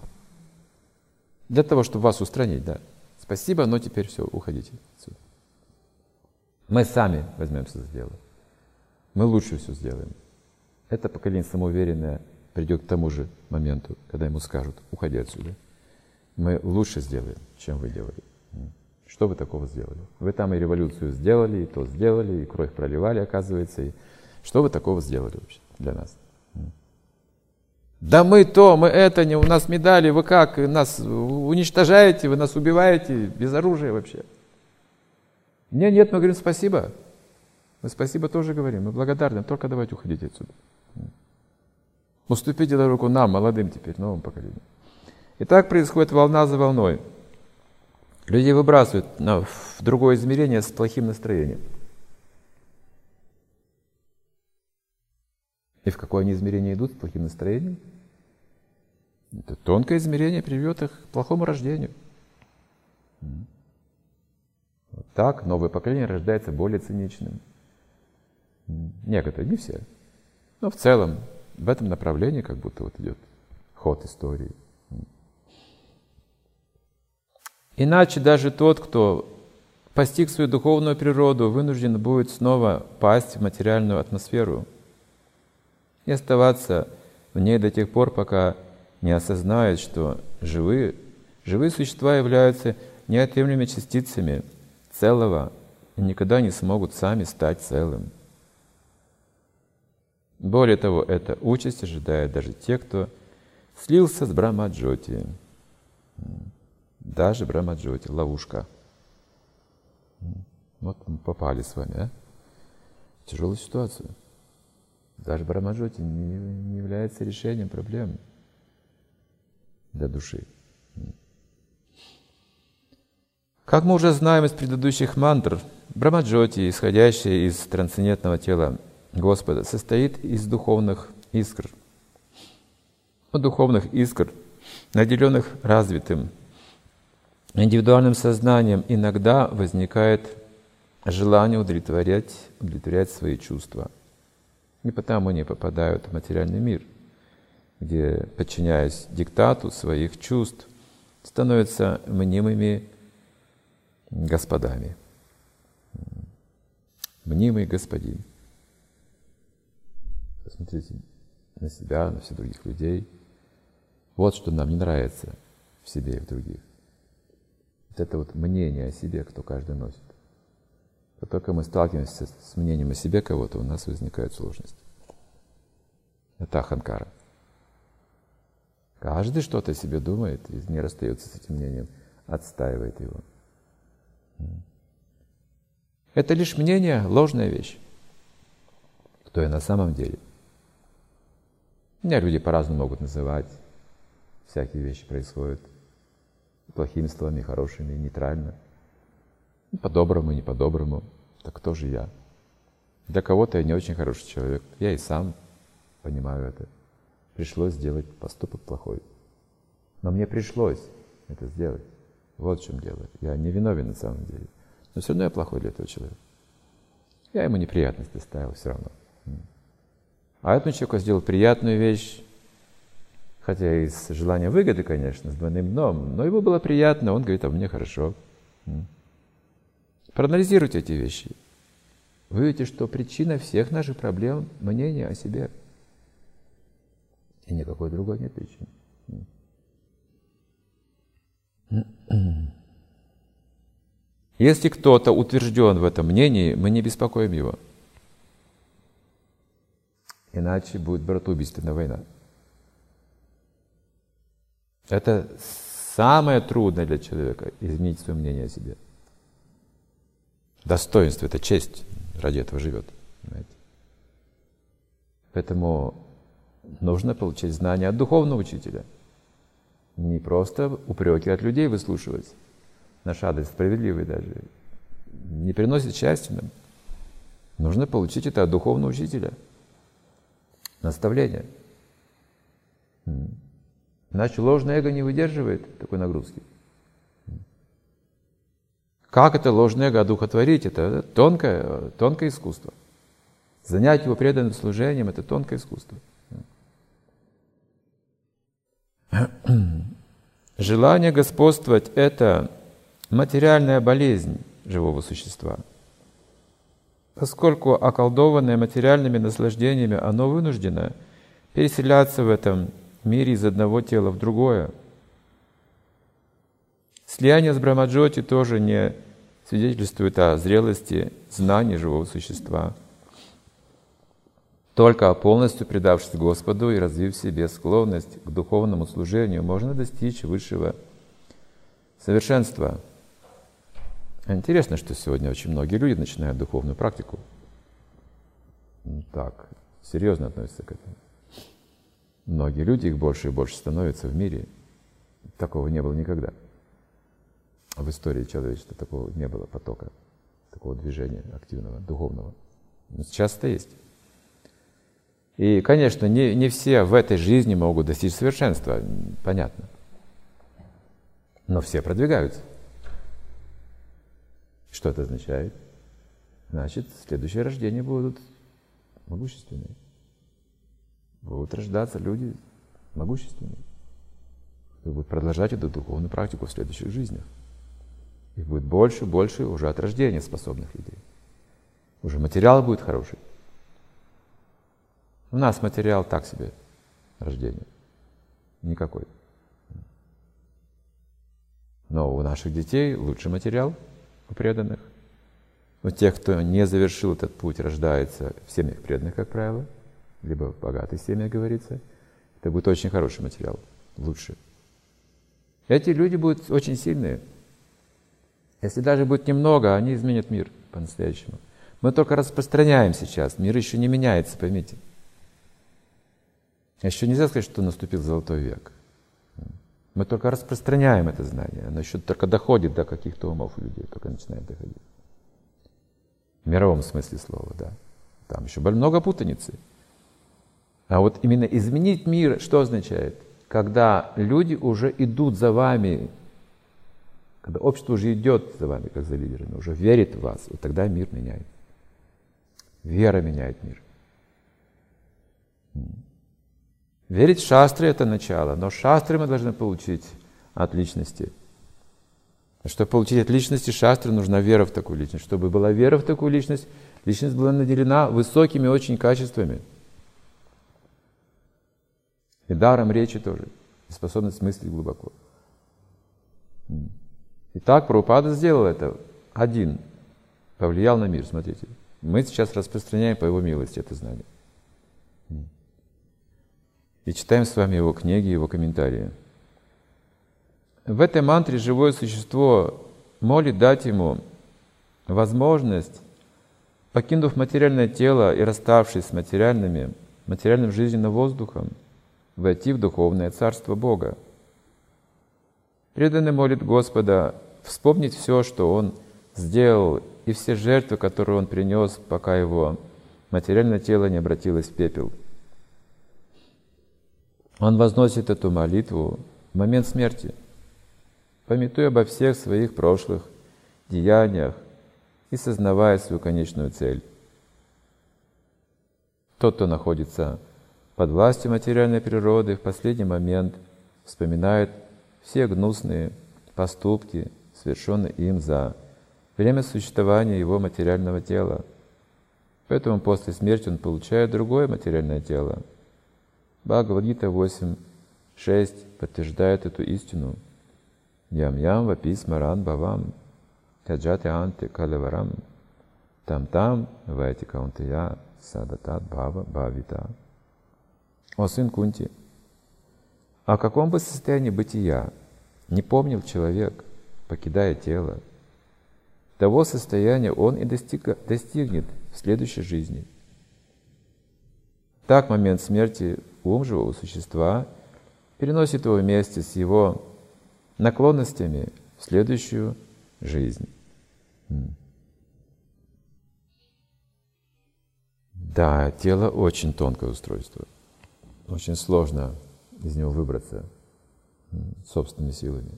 Speaker 1: Для того, чтобы вас устранить, да. Спасибо, но теперь все, уходите отсюда. Мы сами возьмемся за дело. Мы лучше все сделаем. Это поколение самоуверенное придет к тому же моменту, когда ему скажут, уходи отсюда. Мы лучше сделаем, чем вы делали. Что вы такого сделали? Вы там и революцию сделали, и то сделали, и кровь проливали, оказывается. И что вы такого сделали вообще для нас? Да мы то, мы это, не, у нас медали, вы как, нас уничтожаете, вы нас убиваете, без оружия вообще. Нет, нет, мы говорим спасибо. Мы спасибо тоже говорим, мы благодарны, только давайте уходите отсюда. Уступите дорогу нам, молодым теперь, новому поколению. И так происходит волна за волной. Людей выбрасывают в другое измерение с плохим настроением. И в какое они измерение идут с плохим настроением? Это тонкое измерение приведет их к плохому рождению. Вот так новое поколение рождается более циничным. Некоторые, не все. Но в целом в этом направлении как будто вот идет ход истории. Иначе даже тот, кто постиг свою духовную природу, вынужден будет снова пасть в материальную атмосферу и оставаться в ней до тех пор, пока не осознает, что живые, живые существа являются неотъемлемыми частицами целого и никогда не смогут сами стать целым. Более того, эта участь ожидает даже тех, кто слился с Брахмаджоти. Даже Брахмаджоти, ловушка. Вот мы попали с вами, а? В тяжелую ситуацию. Даже Брахмаджоти не, не является решением проблем для души. Как мы уже знаем из предыдущих мантр, Брахмаджоти, исходящая из трансцендентного тела Господа, состоит из духовных искр. У духовных искр, наделенных развитым индивидуальным сознанием, иногда возникает желание удовлетворять, удовлетворять свои чувства. И потому они попадают в материальный мир, где, подчиняясь диктату своих чувств, становятся мнимыми господами. Мнимый господин. Посмотрите на себя, на всех других людей. Вот что нам не нравится в себе и в других. Вот это вот мнение о себе, кто каждый носит. Как только мы сталкиваемся с мнением о себе кого-то, у нас возникают сложности. Это аханкара. Каждый что-то о себе думает и не расстается с этим мнением, отстаивает его. Это лишь мнение, ложная вещь. Кто я на самом деле? Меня люди по-разному могут называть. Всякие вещи происходят. Плохими словами, хорошими, нейтрально. По-доброму, не по-доброму. Так кто же я? Для кого-то я не очень хороший человек. Я и сам понимаю это. Пришлось сделать поступок плохой. Но мне пришлось это сделать. Вот в чем дело. Я не виновен на самом деле. Но все равно я плохой для этого человека. Я ему неприятность доставил все равно. А этому человеку сделал приятную вещь, хотя из желания выгоды, конечно, с двойным дном, но ему было приятно, он говорит, а мне хорошо. Проанализируйте эти вещи. Вы увидите, что причина всех наших проблем – мнение о себе. И никакой другой нет причины. Если кто-то утвержден в этом мнении, мы не беспокоим его. Иначе будет братоубийственная война. Это самое трудное для человека – изменить свое мнение о себе. Достоинство – это честь, ради этого живет. Понимаете? Поэтому нужно получить знания от духовного учителя. Не просто упреки от людей выслушивать. Наш адрес справедливый даже. Не приносит счастья нам. Нужно получить это от духовного учителя. Наставление. Иначе ложное эго не выдерживает такой нагрузки. Как это ложное эго одухотворить? Это тонкое, тонкое искусство. Занять его преданным служением – это тонкое искусство. Желание господствовать – это материальная болезнь живого существа. Поскольку околдованное материальными наслаждениями, оно вынуждено переселяться в этом мире из одного тела в другое. Слияние с Брахмаджоти тоже не свидетельствует о зрелости знаний живого существа. Только полностью предавшись Господу и развив в себе склонность к духовному служению, можно достичь высшего совершенства. Интересно, что сегодня очень многие люди начинают духовную практику. Так, серьезно относятся к этому. Многие люди, их больше и больше становятся в мире. Такого не было никогда. В истории человечества такого не было потока, такого движения активного, духовного. Но сейчас это есть. И, конечно, не, не все в этой жизни могут достичь совершенства, понятно. Но все продвигаются. Что это означает? Значит, следующее рождение будут могущественные. Будут рождаться люди могущественные. И будут продолжать эту духовную практику в следующих жизнях. И будет больше и больше уже от рождения способных людей. Уже материал будет хороший. У нас материал так себе, рождение. Никакой. Но у наших детей лучший материал, у преданных. У тех, кто не завершил этот путь, рождается в семьях преданных, как правило, либо в богатых семьях, говорится. Это будет очень хороший материал, лучше. Эти люди будут очень сильные. Если даже будет немного, они изменят мир по-настоящему. Мы только распространяем сейчас, мир еще не меняется, поймите. Еще нельзя сказать, что наступил золотой век. Мы только распространяем это знание, оно еще только доходит до каких-то умов у людей, только начинает доходить. В мировом смысле слова, да. Там еще много путаницы. А вот именно изменить мир, что означает? Когда люди уже идут за вами, когда общество уже идет за вами, как за лидерами, уже верит в вас, вот тогда мир меняет. Вера меняет мир. Верить в шастры — это начало, но шастры мы должны получить от личности. Чтобы получить от личности шастры, нужна вера в такую личность. Чтобы была вера в такую личность, личность была наделена высокими очень качествами. И даром речи тоже, и способность мыслить глубоко. Итак, Прабхупада сделал это один, повлиял на мир, смотрите. Мы сейчас распространяем по его милости это знание. И читаем с вами его книги, его комментарии. В этой мантре живое существо молит дать ему возможность, покинув материальное тело и расставшись с материальными, материальным жизненным воздухом, войти в духовное царство Бога. Преданный молит Господа вспомнить все, что он сделал, и все жертвы, которые он принес, пока его материальное тело не обратилось в пепел. Он возносит эту молитву в момент смерти, памятуя обо всех своих прошлых деяниях и сознавая свою конечную цель. Тот, кто находится под властью материальной природы, в последний момент вспоминает все гнусные поступки, совершенные им за время существования его материального тела. Поэтому после смерти он получает другое материальное тело. Бхагавад-гита восемь шесть подтверждает эту истину. Ям-ям вапи смаран бхавам тяджати анте калеварам там-там вайти каунтия садатат бхава бхавита. О сын Кунти, о каком бы состоянии бытия не помнил человек, покидая тело, того состояния он и достиг, достигнет в следующей жизни. Так, в момент смерти ум живого существа переносит его вместе с его наклонностями в следующую жизнь. Да, тело очень тонкое устройство. Очень сложно из него выбраться собственными силами.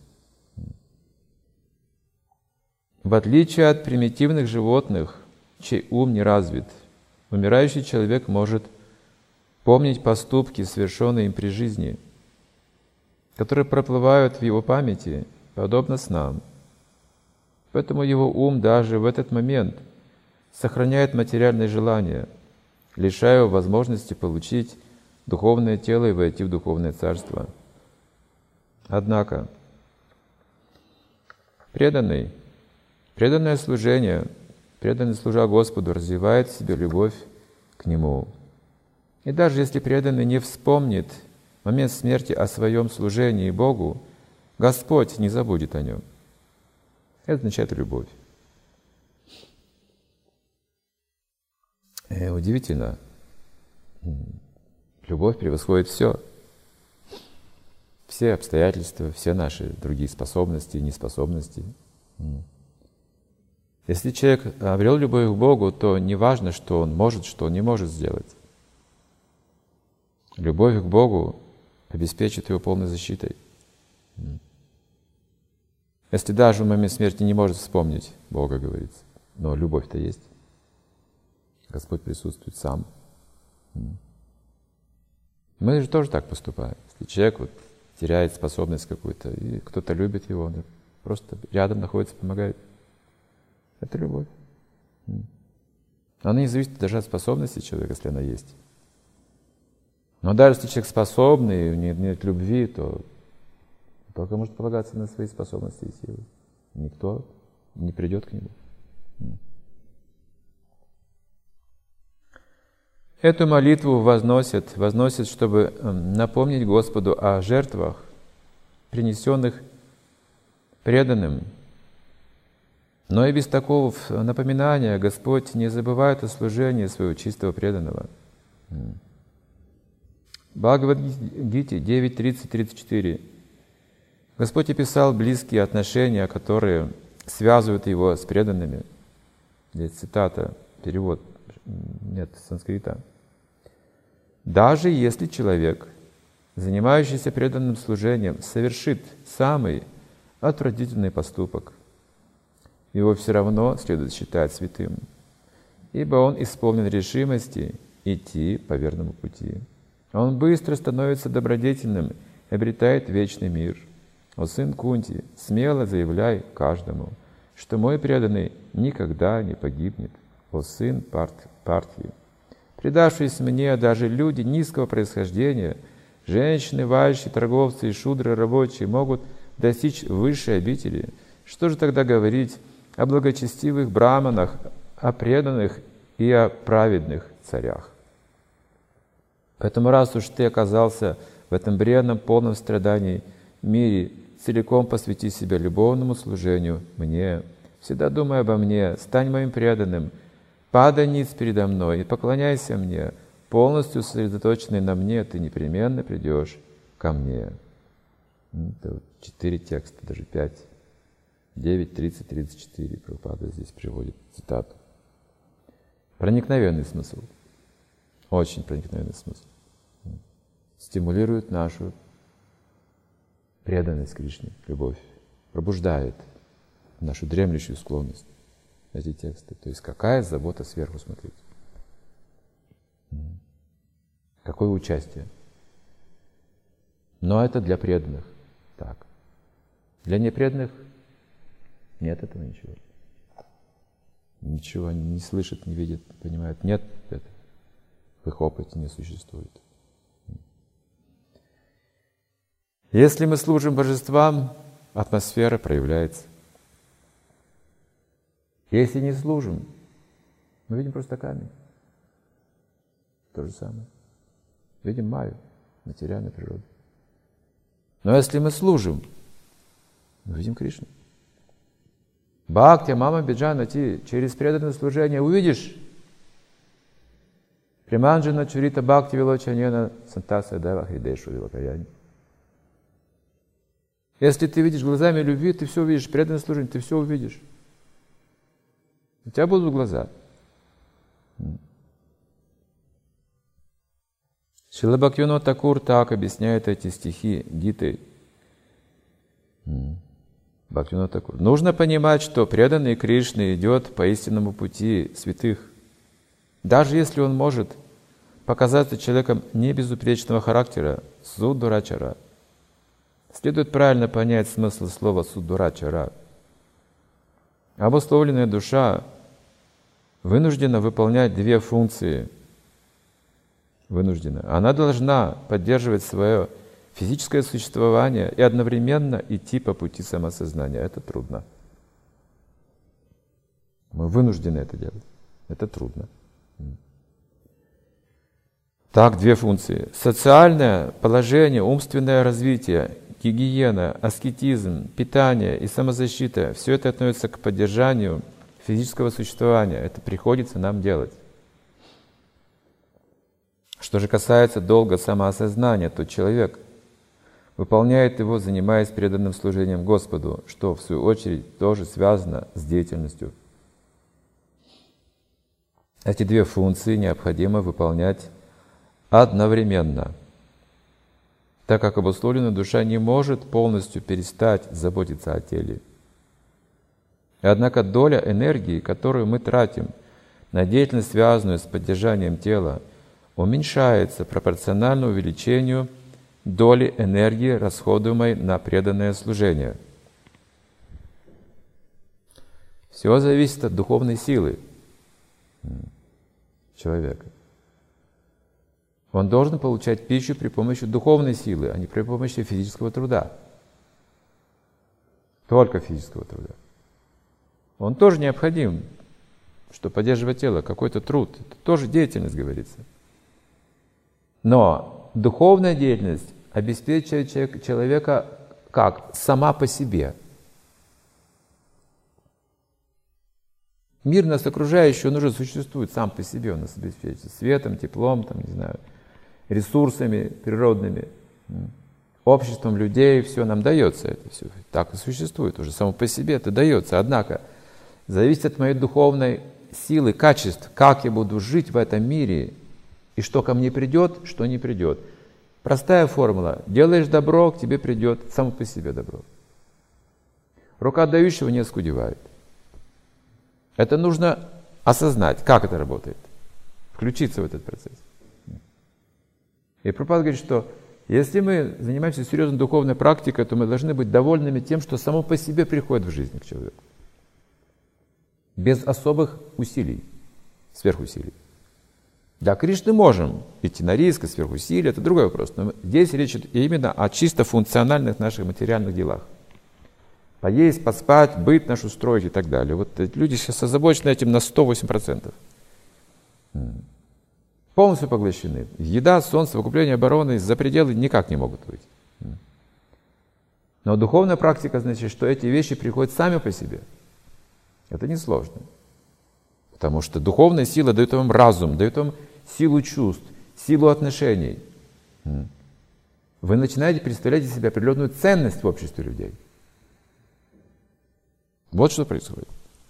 Speaker 1: В отличие от примитивных животных, чей ум не развит, умирающий человек может помнить поступки, совершенные им при жизни, которые проплывают в его памяти, подобно снам. Поэтому его ум даже в этот момент сохраняет материальные желания, лишая его возможности получить духовное тело и войти в духовное царство. Однако, преданный, преданное служение, преданный служа Господу развивает в себе любовь к Нему. И даже если преданный не вспомнит в момент смерти о своем служении Богу, Господь не забудет о нем. Это означает любовь. И удивительно, любовь превосходит все. Все обстоятельства, все наши другие способности и неспособности. Если человек обрел любовь к Богу, то не важно, что он может, что он не может сделать. Любовь к Богу обеспечит его полной защитой. Если даже в момент смерти не может вспомнить Бога, говорится, но любовь-то есть. Господь присутствует сам. Мы же тоже так поступаем. Если человек вот теряет способность какую-то, и кто-то любит его, он просто рядом находится, помогает. Это любовь. Она не зависит даже от способности человека, если она есть. Но даже если человек способный, у него нет любви, то только может полагаться на свои способности и силы. Никто не придет к нему. Эту молитву возносят, возносят, чтобы напомнить Господу о жертвах, принесенных преданным. Но и без такого напоминания Господь не забывает о служении своего чистого преданного. Бхагавад-гите девять тридцать тридцать четыре. Господь описал близкие отношения, которые связывают его с преданными. Здесь цитата, перевод, нет, санскрита. Даже если человек, занимающийся преданным служением, совершит самый отвратительный поступок, его все равно следует считать святым, ибо он исполнен решимости идти по верному пути. Он быстро становится добродетельным и обретает вечный мир. О сын Кунти, смело заявляй каждому, что мой преданный никогда не погибнет. О сын Партхи, предавшись мне даже люди низкого происхождения, женщины, вайши, торговцы и шудры рабочие могут достичь высшей обители. Что же тогда говорить о благочестивых браманах, о преданных и о праведных царях? Поэтому раз уж ты оказался в этом бренном, полном страданий мире, целиком посвяти себя любовному служению мне, всегда думай обо мне, стань моим преданным, падай ниц передо мной и поклоняйся мне, полностью сосредоточенный на мне, ты непременно придешь ко мне. Это четыре текста, даже пять. девять, тридцать, тридцать четыре. Прабхупада здесь приводит цитату. Проникновенный смысл. Очень проникновенный смысл. Стимулирует нашу преданность Кришне, любовь. Пробуждает нашу дремлющую склонность. Эти тексты. То есть какая забота сверху, смотрите. Какое участие. Но это для преданных. Так. Для непреданных нет этого ничего. Ничего они не слышат, не видят, не понимают. Нет этого. В их опыте не существует. Если мы служим божествам, атмосфера проявляется. Если не служим, мы видим просто камень. То же самое. Видим майю, материальную природу. Но если мы служим, мы видим Кришну. Бхакти, мама биджана, ти через преданное служение увидишь. Приманджана чурита бхакти вилочанена сантаса дева хридешу вилакаяни. Если ты видишь глазами любви, ты все увидишь. Преданное служение, ты все увидишь. У тебя будут глаза. Шрила Бхактивинода Тхакур так объясняет эти стихи Гиты. Бхактивинода Тхакур. Нужно понимать, что преданный Кришне идет по истинному пути святых. Даже если он может показаться человеком не безупречного характера, суддурачара. Следует правильно понять смысл слова суддурачара. Обусловленная душа вынуждена выполнять две функции. Вынуждена. Она должна поддерживать свое физическое существование и одновременно идти по пути самосознания. Это трудно. Мы вынуждены это делать. Это трудно. Так, две функции. Социальное положение, умственное развитие, гигиена, аскетизм, питание и самозащита – все это относится к поддержанию физического существования. Это приходится нам делать. Что же касается долга самоосознания, то человек выполняет его, занимаясь преданным служением Господу, что в свою очередь тоже связано с деятельностью. Эти две функции необходимо выполнять одновременно, так как обусловленная душа не может полностью перестать заботиться о теле. Однако доля энергии, которую мы тратим на деятельность, связанную с поддержанием тела, уменьшается пропорционально увеличению доли энергии, расходуемой на преданное служение. Все зависит от духовной силы человека. Он должен получать пищу при помощи духовной силы, а не при помощи физического труда. Только физического труда. Он тоже необходим, чтобы поддерживать тело, какой-то труд. Это тоже деятельность, говорится. Но духовная деятельность обеспечивает человека как? Сама по себе. Мир нас окружающий, он уже существует сам по себе, он нас обеспечивает светом, теплом, там, не знаю, ресурсами природными, обществом людей, все нам дается это все. Так и существует уже само по себе, это дается. Однако зависит от моей духовной силы, качеств, как я буду жить в этом мире, и что ко мне придет, что не придет. Простая формула. Делаешь добро, к тебе придет само по себе добро. Рука дающего не оскудевает. Это нужно осознать, как это работает. Включиться в этот процесс. И Прабхупада говорит, что если мы занимаемся серьезной духовной практикой, то мы должны быть довольными тем, что само по себе приходит в жизнь к человеку. Без особых усилий, сверхусилий. Для Кришны можем идти на риск, сверхусилия, это другой вопрос. Но здесь речь идет именно о чисто функциональных наших материальных делах. Поесть, поспать, быт наш устроить и так далее. Вот люди сейчас озабочены этим на сто восемь процентов. Полностью поглощены. Еда, сон, совокупление, обороны за пределы никак не могут выйти. Но духовная практика значит, что эти вещи приходят сами по себе. Это несложно. Потому что духовная сила дает вам разум, дает вам силу чувств, силу отношений. Вы начинаете представлять из себя определенную ценность в обществе людей. Вот что происходит.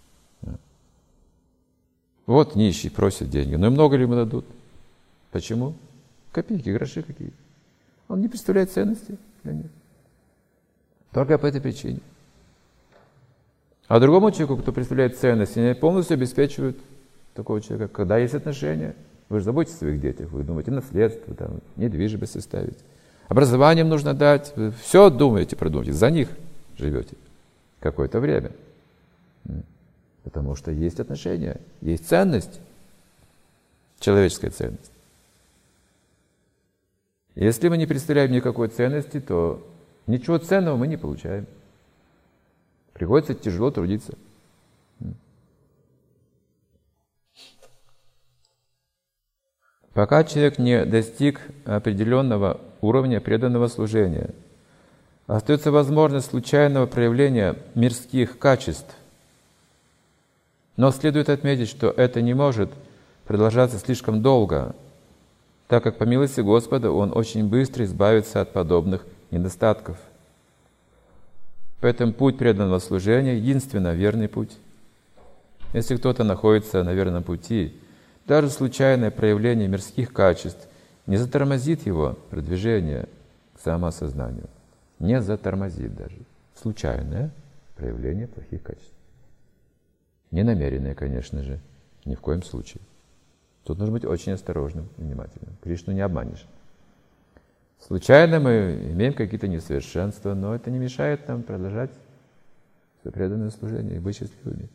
Speaker 1: Вот нищий просит деньги. Но много ли ему дадут? Почему? Копейки, гроши какие-то. Он не представляет ценности для них. Только по этой причине. А другому человеку, кто представляет ценность, они полностью обеспечивают такого человека. Когда есть отношения, вы же заботитесь о своих детях, вы думаете наследство, там, недвижимость составить. Образованием нужно дать. Вы все думаете, продумаете, за них живете какое-то время. Потому что есть отношения, есть ценность, человеческая ценность. Если мы не представляем никакой ценности, то ничего ценного мы не получаем. Приходится тяжело трудиться. Пока человек не достиг определенного уровня преданного служения, остается возможность случайного проявления мирских качеств. Но следует отметить, что это не может продолжаться слишком долго, так как по милости Господа Он очень быстро избавится от подобных недостатков. Поэтому путь преданного служения — единственно верный путь. Если кто-то находится на верном пути, даже случайное проявление мирских качеств не затормозит его продвижение к самоосознанию. Не затормозит даже. Случайное проявление плохих качеств. Ненамеренное, конечно же, ни в коем случае. Тут нужно быть очень осторожным и внимательным. Кришну не обманешь. Случайно мы имеем какие-то несовершенства, но это не мешает нам продолжать свое преданное служение и быть счастливыми.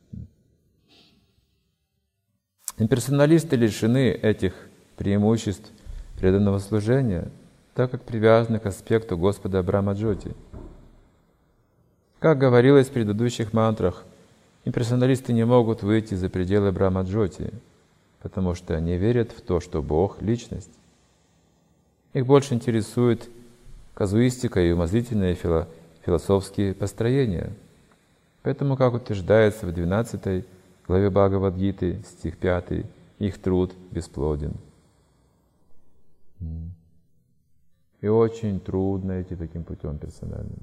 Speaker 1: Имперсоналисты лишены этих преимуществ преданного служения, так как привязаны к аспекту Господа Брахма-джоти. Как говорилось в предыдущих мантрах, имперсоналисты не могут выйти за пределы Брахма-джоти, потому что они верят в то, что Бог — личность. Их больше интересует казуистика и умозрительные фило- философские построения. Поэтому, как утверждается в двенадцатой главе Бхагавад-гиты, стих пятый, их труд бесплоден. И очень трудно идти таким путем персональным.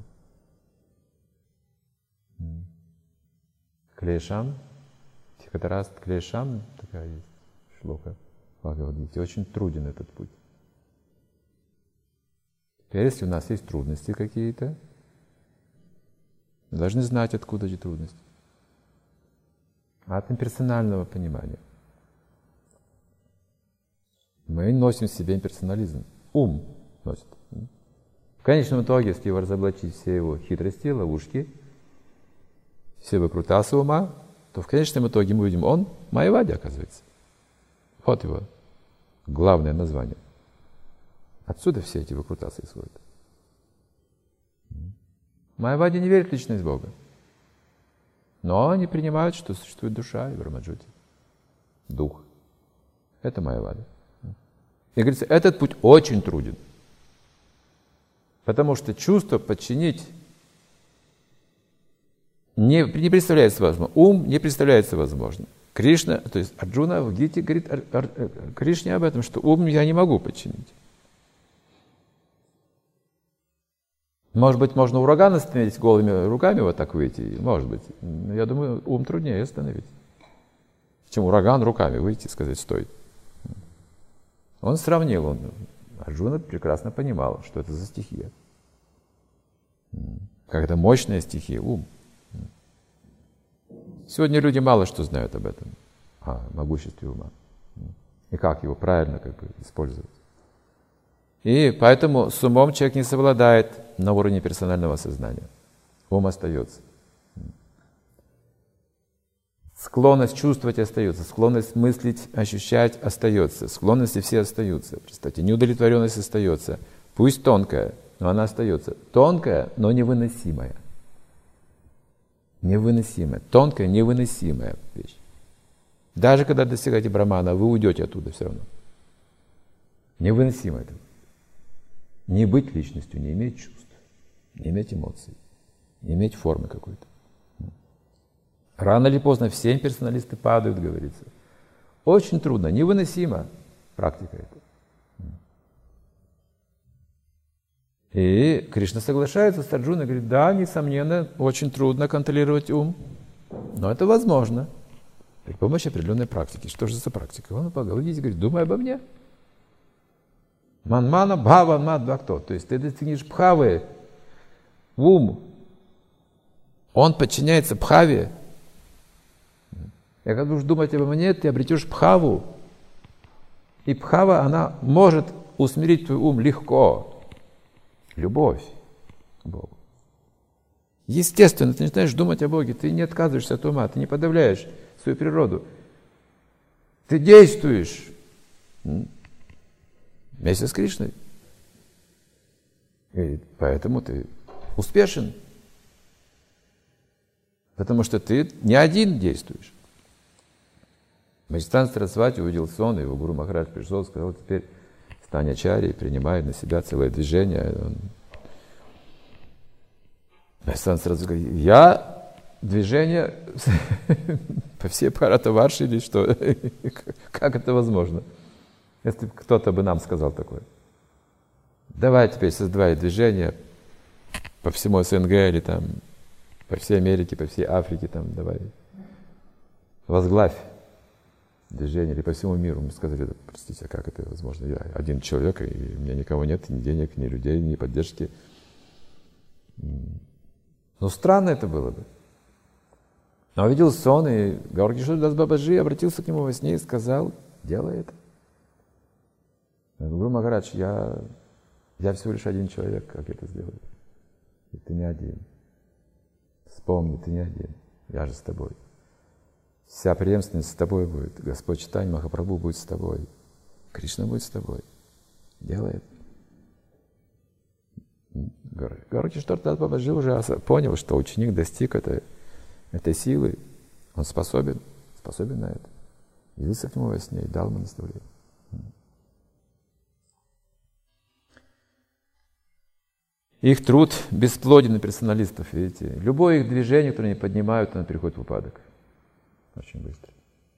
Speaker 1: Клешам, Тихотараст Клешам, такая есть шлока в Бхагавад-гите, очень труден этот путь. Теперь, если у нас есть трудности какие-то, мы должны знать, откуда эти трудности. От имперсонального понимания. Мы носим в себе имперсонализм. Ум носит. В конечном итоге, если его разоблачить все его хитрости, ловушки, все выкрутасы ума, то в конечном итоге мы увидим, он Майявади, оказывается. Вот его главное название. Отсюда все эти выкрутасы исходят. Майявади не верит в личность Бога. Но они принимают, что существует душа и Брахмаджоти, дух. Это Майявада. И говорится, этот путь очень труден. Потому что чувство подчинить не, не представляется возможным. Ум не представляется возможным. Кришна, то есть Арджуна в Гите говорит Ар, Ар, Кришне об этом, что ум я не могу подчинить. Может быть, можно ураган остановить голыми руками, вот так выйти, может быть. Но я думаю, ум труднее остановить, чем ураган руками выйти и сказать «стой». Он сравнил, он, Арджуна прекрасно понимал, что это за стихия. Когда мощная стихия, ум. Сегодня люди мало что знают об этом, о могуществе ума. И как его правильно как бы использовать. И поэтому с умом человек не совладает на уровне персонального сознания. Ум остается. Склонность чувствовать остается, склонность мыслить, ощущать остается, склонности все остаются. Представьте, неудовлетворенность остается, пусть тонкая, но она остается. Тонкая, но невыносимая. Невыносимая. Тонкая, невыносимая вещь. Даже когда достигаете Брахмана, вы уйдете оттуда все равно. Невыносимо это. Не быть личностью, не иметь чувств, не иметь эмоций, не иметь формы какой-то. Рано или поздно все имперсоналисты падают, говорится. Очень трудно, невыносимо практика эта. И Кришна соглашается с Арджуной, говорит, да, несомненно, очень трудно контролировать ум, но это возможно при помощи определенной практики. Что же за практика? Он поговорит, говорит, думай обо мне. Манмана бхава мад бхакто. То есть ты достигнешь бхавы, ум. Он подчиняется бхаве. И когда будешь думать обо мне, ты обретешь бхаву. И бхава, она может усмирить твой ум легко. Любовь к Богу. Естественно, ты начинаешь думать о Боге, ты не отказываешься от ума, ты не подавляешь свою природу. Ты действуешь вместе с Кришной. И поэтому ты успешен. Потому что ты не один действуешь. Бхактисиданта Сарасвати увидел сон, и его Гуру Махарадж пришел и сказал, теперь стань ачарьей, принимай на себя целое движение. Бхактисиданта Сарасвати говорит, я движение по всей Бхаратаварше или что? Как это возможно? Если кто-то бы нам сказал такое. Давай теперь создавай движение по всему СНГ или там по всей Америке, по всей Африке, там, давай возглавь движение или по всему миру. Мы сказали, простите, а как это возможно? Я один человек, и у меня никого нет, ни денег, ни людей, ни поддержки. Ну, странно это было бы. Но увидел сон, и Гауракишор Дас Бабаджи обратился к нему во сне и сказал, делай это. Я говорю, Гуру Махарадж, я, я всего лишь один человек, как это сделать? И ты не один. Вспомни, ты не один. Я же с тобой. Вся преемственность с тобой будет. Господь Чайтанья Махапрабху будет с тобой. Кришна будет с тобой. Делай это. Гауракишор Дас Бабаджи уже понял, что ученик достиг этой, этой силы. Он способен, способен на это. Явился к нему во сне и дал ему наставление. Их труд бесплоден у персоналистов, видите. Любое их движение, которое они поднимают, оно переходит в упадок. Очень быстро.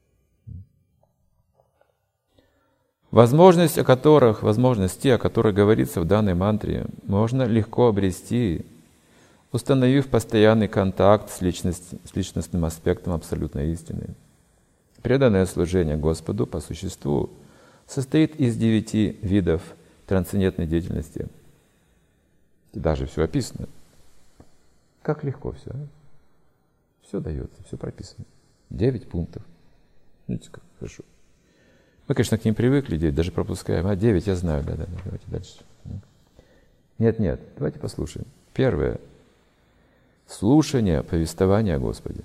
Speaker 1: Возможность, о которых, возможности, о которых говорится в данной мантре, можно легко обрести, установив постоянный контакт с, личность, с личностным аспектом абсолютной истины. Преданное служение Господу по существу состоит из девяти видов трансцендентной деятельности. И даже все описано. Как легко все. А? Все дается, все прописано. Девять пунктов. Видите, как хорошо. Мы, конечно, к ним привыкли, девять, даже пропускаем. А девять я знаю, да, да, да, давайте дальше. Нет, нет, давайте послушаем. Первое. Слушание повествования о Господе.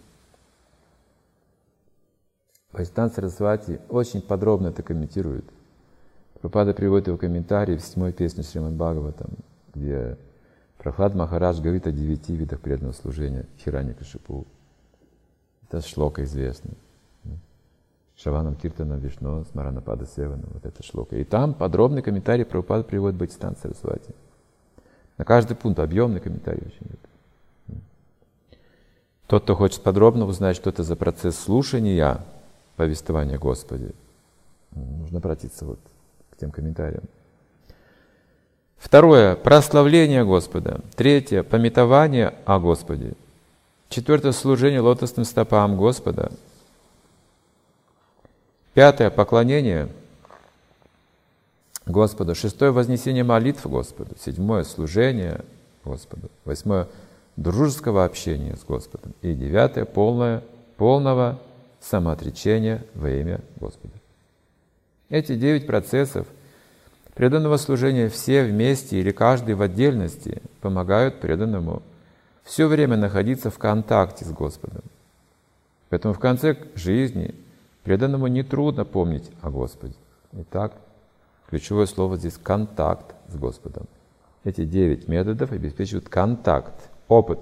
Speaker 1: Бхактисиданта Сарасвати очень подробно это комментирует. Прабхупада приводит его комментарий в седьмой песне Шримад Бхагаватам, где Прахлад Махарадж говорит о девяти видах преданного служения Хираньякашипу. Это шлока известная. Шаванам Киртанам Вишно, Смаранапада Севанам, вот это шлока. И там подробный комментарий Прабхупада приводит Бхактисиданта Сарасвати. На каждый пункт объемный комментарий очень. Тот, кто хочет подробно узнать, что это за процесс слушания повествования Господи, нужно обратиться вот к тем комментариям. Второе. Прославление Господа. Третье. Памятование о Господе. Четвертое. Служение лотосным стопам Господа. Пятое. Поклонение Господу. Шестое. Вознесение молитв Господу. Седьмое. Служение Господу. Восьмое. Дружеского общения с Господом. И девятое. Полное, полного самоотречения во имя Господа. Эти девять процессов преданного служения все вместе или каждый в отдельности помогают преданному все время находиться в контакте с Господом. Поэтому в конце жизни преданному нетрудно помнить о Господе. Итак, ключевое слово здесь — контакт с Господом. Эти девять методов обеспечивают контакт, опыт.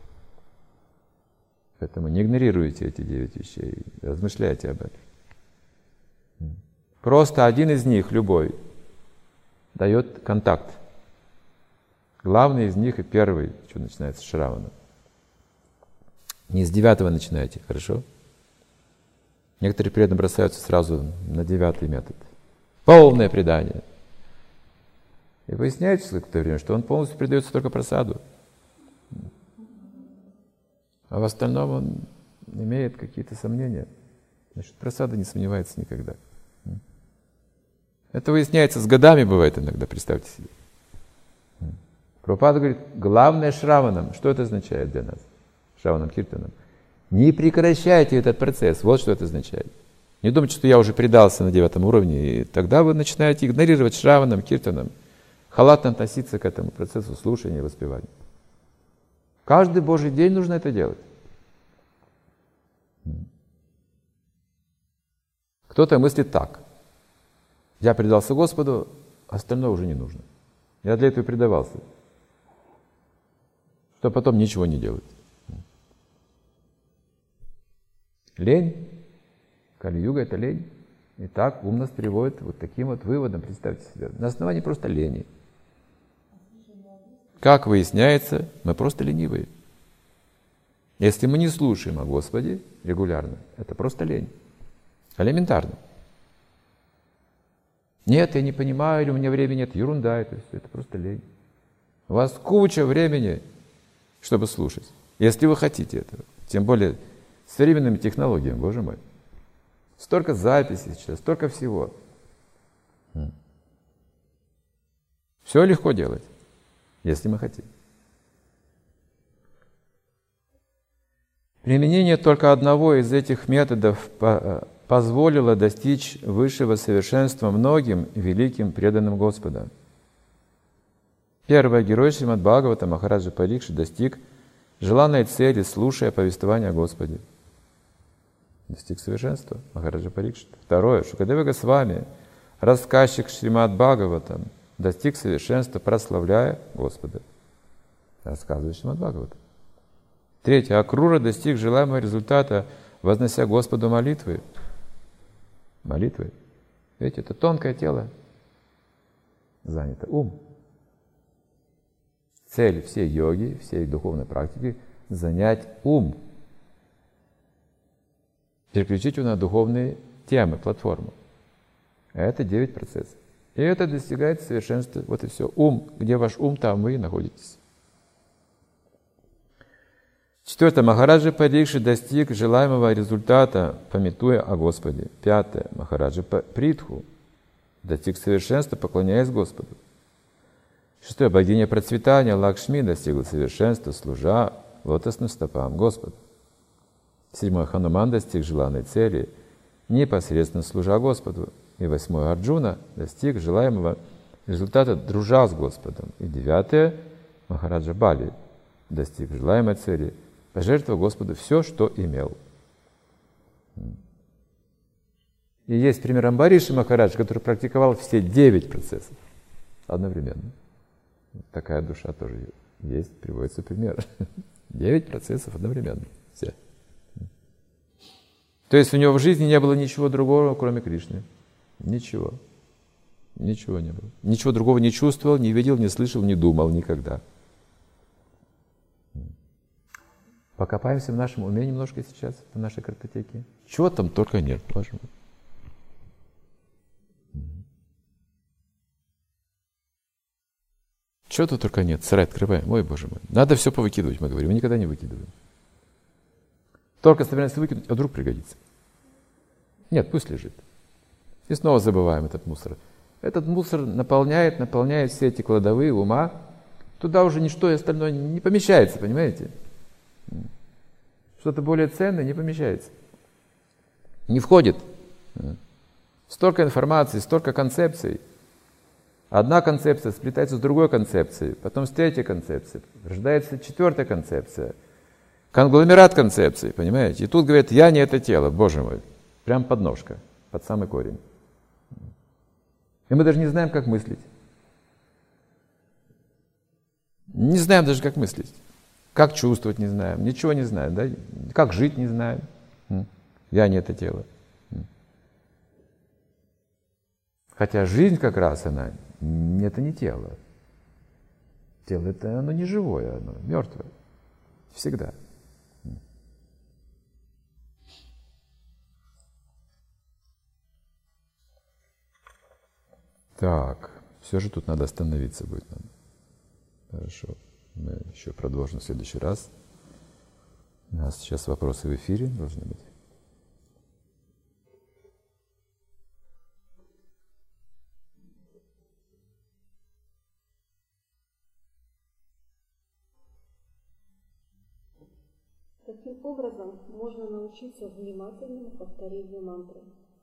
Speaker 1: Поэтому не игнорируйте эти девять вещей, размышляйте об этом. Просто один из них, любой, дает контакт. Главный из них и первый, что начинается с Шравана. Не с девятого начинайте, хорошо? Некоторые преданные бросаются сразу на девятый метод. Полное предание. И выясняется в какое-то время, что он полностью предается только прасаду. А в остальном он имеет какие-то сомнения. Значит, прасада не сомневается никогда. Это выясняется с годами, бывает иногда, представьте себе. Прабхупада говорит, главное Шраванам. Что это означает для нас? Шраванам Киртанам. Не прекращайте этот процесс. Вот что это означает. Не думайте, что я уже предался на девятом уровне, и тогда вы начинаете игнорировать Шраванам Киртанам, халатно относиться к этому процессу слушания и воспевания. Каждый Божий день нужно это делать. Кто-то мыслит так. Я предался Господу, остальное уже не нужно. Я для этого и предавался. Чтобы потом ничего не делать. Лень. Кали-юга — это лень. И так ум нас приводит вот таким вот выводом, представьте себе. На основании просто лени. Как выясняется, мы просто ленивые. Если мы не слушаем о Господе регулярно, это просто лень. Элементарно. Нет, я не понимаю, или у меня времени нет. Ерунда это все, это просто лень. У вас куча времени, чтобы слушать, если вы хотите этого. Тем более с современными технологиями, Боже мой. Столько записей сейчас, столько всего. Все легко делать, если мы хотим. Применение только одного из этих методов позволило достичь высшего совершенства многим великим преданным Господа. Первый герой Шримад Бхагавата Махараджа Парикшит достиг желанной цели, слушая повествование о Господе. Достиг совершенства Махараджа Парикшит. Второе. Шукадева Госвами, рассказчик Шримад Бхагаватам, достиг совершенства, прославляя Господа. Рассказывает Шримад Бхагаватам. Третье. Акрура достиг желаемого результата, вознося Господу молитвы. Молитвы. Видите, это тонкое тело занято. Ум. Цель всей йоги, всей духовной практики — занять ум. Переключить его на духовные темы, платформу. Это девять процессов. И это достигает совершенства. Вот и все. Ум. Где ваш ум, там вы и находитесь. Четвертое. Махараджа Парикшит достиг желаемого результата, памятуя о Господе. Пятое. Махараджа Притху достиг совершенства, поклоняясь Господу. Шестое. Богиня процветания Лакшми достигла совершенства, служа лотосным стопам Господа. Седьмое. Хануман достиг желанной цели, непосредственно служа Господу. И восьмое. Арджуна достиг желаемого результата, дружа с Господом. И девятое. Махараджа Бали достиг желаемой цели, пожертвовав Господу все, что имел. И есть пример Амбариши Махарадж, который практиковал все девять процессов одновременно. Такая душа тоже есть, приводится пример. Девять процессов одновременно. Все. То есть у него в жизни не было ничего другого, кроме Кришны. Ничего. Ничего не было. Ничего другого не чувствовал, не видел, не слышал, не думал никогда. Покопаемся в нашем уме немножко сейчас, в нашей картотеке. Чего там только нет, боже мой. Чего-то только нет. Сарай открываем. Ой, боже мой. Надо все повыкидывать, мы говорим. Мы никогда не выкидываем. Только собираемся выкинуть, а вдруг пригодится. Нет, пусть лежит. И снова забываем этот мусор. Этот мусор наполняет, наполняет все эти кладовые ума. Туда уже ничто и остальное не помещается, понимаете? Что-то более ценное не помещается. Не входит. Столько информации, столько концепций. Одна концепция сплетается с другой концепцией, потом с третьей концепцией. Рождается четвертая концепция. Конгломерат концепций, понимаете? И тут говорят, я не это тело, боже мой. Прям подножка, под самый корень. И мы даже не знаем, как мыслить. Не знаем даже, как мыслить. Как чувствовать не знаем, ничего не знаем, да? Как жить не знаем. Я не это тело. Хотя жизнь как раз она, это не тело. Тело это оно не живое, оно мертвое. Всегда. Так, все же тут надо остановиться будет. Надо. Хорошо. Мы еще продолжим в следующий раз. У нас сейчас вопросы в эфире должны быть.
Speaker 2: Каким образом можно научиться внимательному повторению мантры?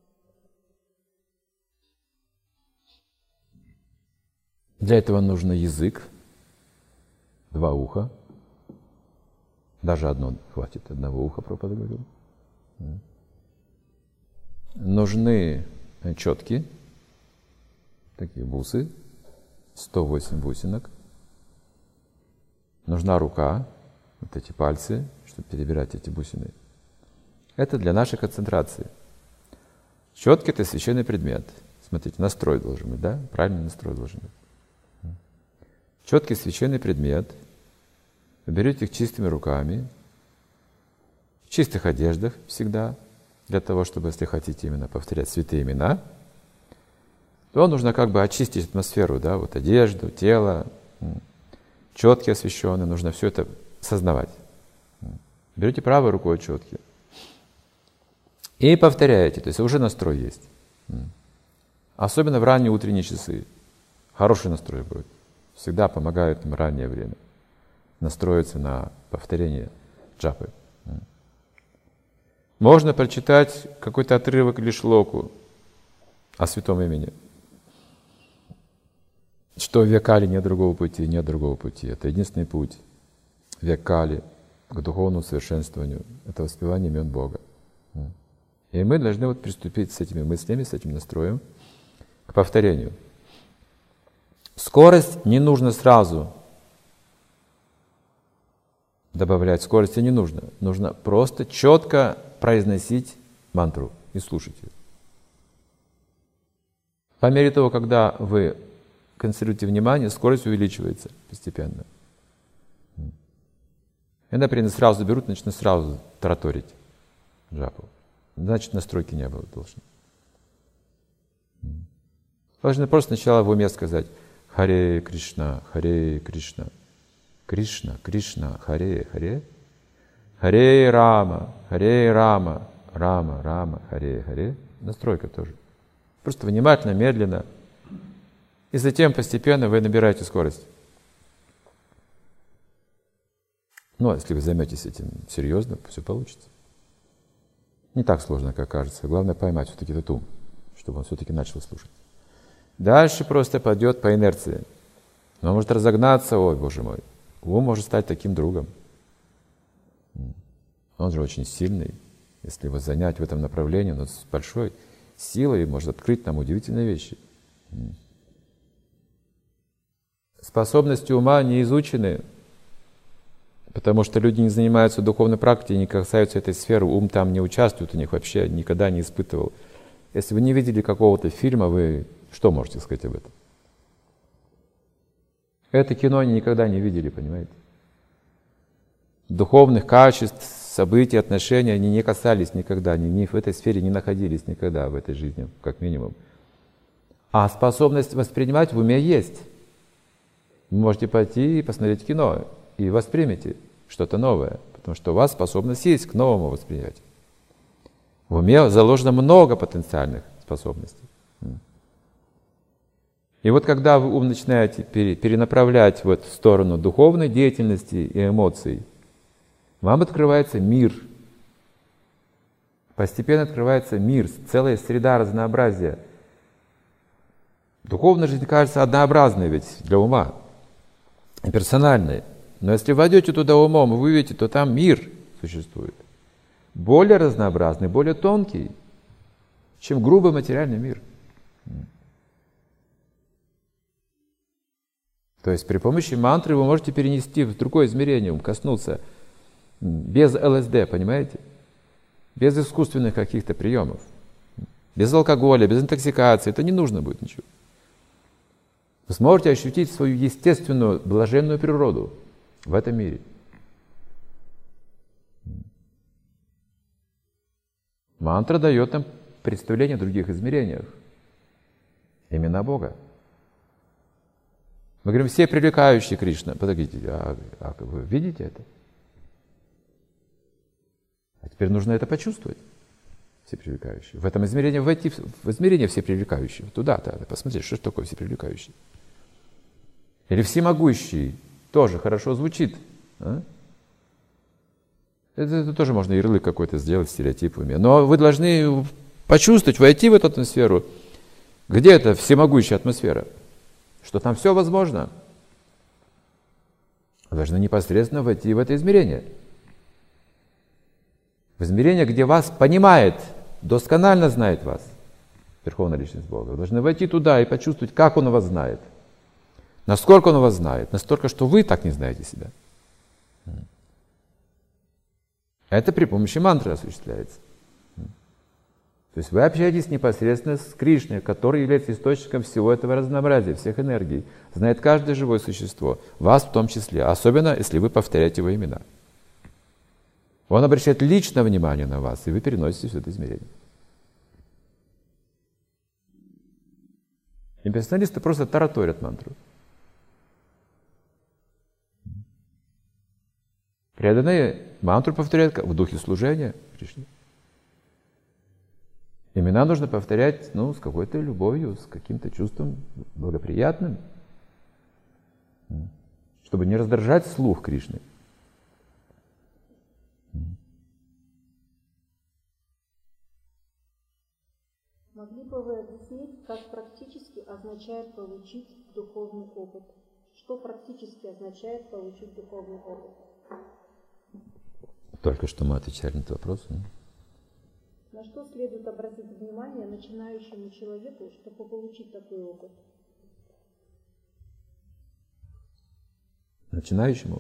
Speaker 1: Для этого нужен язык, два уха, даже одно хватит, одного уха, Прабхупада говорил. Нужны четки, такие бусы, сто восемь бусинок. Нужна рука, вот эти пальцы, чтобы перебирать эти бусины. Это для нашей концентрации. Четки — это священный предмет. Смотрите, настрой должен быть, да? Правильный настрой должен быть. Четкий священный предмет. Вы берете их чистыми руками, в чистых одеждах всегда, для того, чтобы, если хотите именно повторять святые имена, то нужно как бы очистить атмосферу, да, вот одежду, тело, четки освященные, нужно все это сознавать. Берете правой рукой четки и повторяете, то есть уже настрой есть. Особенно в ранние утренние часы. Хороший настрой будет. Всегда помогает им раннее время настроиться на повторение джапы. Можно прочитать какой-то отрывок или шлоку о святом имени. Что в Векале нет другого пути, нет другого пути. Это единственный путь. Векале к духовному совершенствованию. Это воспевание имен Бога. И мы должны вот приступить с этими мыслями, с этим настроем к повторению. Скорость не нужно сразу добавлять, скорости не нужно. Нужно просто четко произносить мантру и слушать ее. По мере того, когда вы концентрируете внимание, скорость увеличивается постепенно. И, например, сразу берут, начнут сразу тараторить джапу. Значит, настройки не было должно. Должны просто сначала в уме сказать Харе Кришна, Харе Кришна, Кришна, Кришна, Харе, Харе, Харе Рама, Харе Рама, Рама, Рама, Харе, Харе. Настройка тоже. Просто внимательно, медленно. И затем постепенно вы набираете скорость. Ну, если вы займетесь этим серьезно, все получится. Не так сложно, как кажется. Главное поймать все-таки этот ум, чтобы он все-таки начал слушать. Дальше просто пойдет по инерции. Он может разогнаться, ой, Боже мой. Ум может стать таким другом. Он же очень сильный. Если его занять в этом направлении, он с большой силой может открыть нам удивительные вещи. Способности ума не изучены. Потому что люди не занимаются духовной практикой, не касаются этой сферы, ум там не участвует, у них вообще никогда не испытывал. Если вы не видели какого-то фильма, вы что можете сказать об этом? Это кино они никогда не видели, понимаете? Духовных качеств, событий, отношений они не касались никогда, они ни в этой сфере не находились никогда в этой жизни, как минимум. А способность воспринимать в уме есть. Вы можете пойти и посмотреть кино, и воспримете что-то новое, потому что у вас способность есть к новому восприятию. В уме заложено много потенциальных способностей. И вот когда вы ум начинаете перенаправлять вот в сторону духовной деятельности и эмоций, вам открывается мир. Постепенно открывается мир, целая среда разнообразия. Духовная жизнь кажется однообразной ведь для ума, персональной. Но если войдете туда умом и вы увидите, то там мир существует. Более разнообразный, более тонкий, чем грубый материальный мир. То есть при помощи мантры вы можете перенести в другое измерение, коснуться без ЛСД, понимаете? Без искусственных каких-то приемов. Без алкоголя, без интоксикации. Это не нужно будет ничего. Вы сможете ощутить свою естественную, блаженную природу в этом мире. Мантра дает нам представление о других измерениях. Имена Бога. Мы говорим, все привлекающие Кришна. Подождите, а, а вы видите это? А теперь нужно это почувствовать. Все привлекающие. В этом измерении войти в измерение все привлекающие. Туда-то посмотреть, что такое все привлекающие. Или всемогущий. Тоже хорошо звучит. А? Это, это тоже можно ярлык какой-то сделать, стереотип в уме. Но вы должны почувствовать, войти в эту атмосферу. Где эта всемогущая атмосфера? Что там все возможно. Вы должны непосредственно войти в это измерение. В измерение, где вас понимает, досконально знает вас, Верховная Личность Бога. Вы должны войти туда и почувствовать, как Он вас знает. Насколько Он вас знает. Настолько, что вы так не знаете себя. Это при помощи мантры осуществляется. То есть вы общаетесь непосредственно с Кришной, который является источником всего этого разнообразия, всех энергий. Знает каждое живое существо, вас в том числе, особенно если вы повторяете Его имена. Он обращает личное внимание на вас, и вы переносите все это измерение. Имперсоналисты просто тараторят мантру. Преданные мантру повторяют в духе служения Кришне. Имена нужно повторять, ну, с какой-то любовью, с каким-то чувством благоприятным, чтобы не раздражать слух Кришны.
Speaker 2: Могли бы вы объяснить, как практически означает получить духовный опыт? Что практически означает получить духовный опыт?
Speaker 1: Только что мы отвечали на этот вопрос. Да?
Speaker 2: На что следует обратить внимание начинающему человеку, чтобы получить такой опыт?
Speaker 1: Начинающему?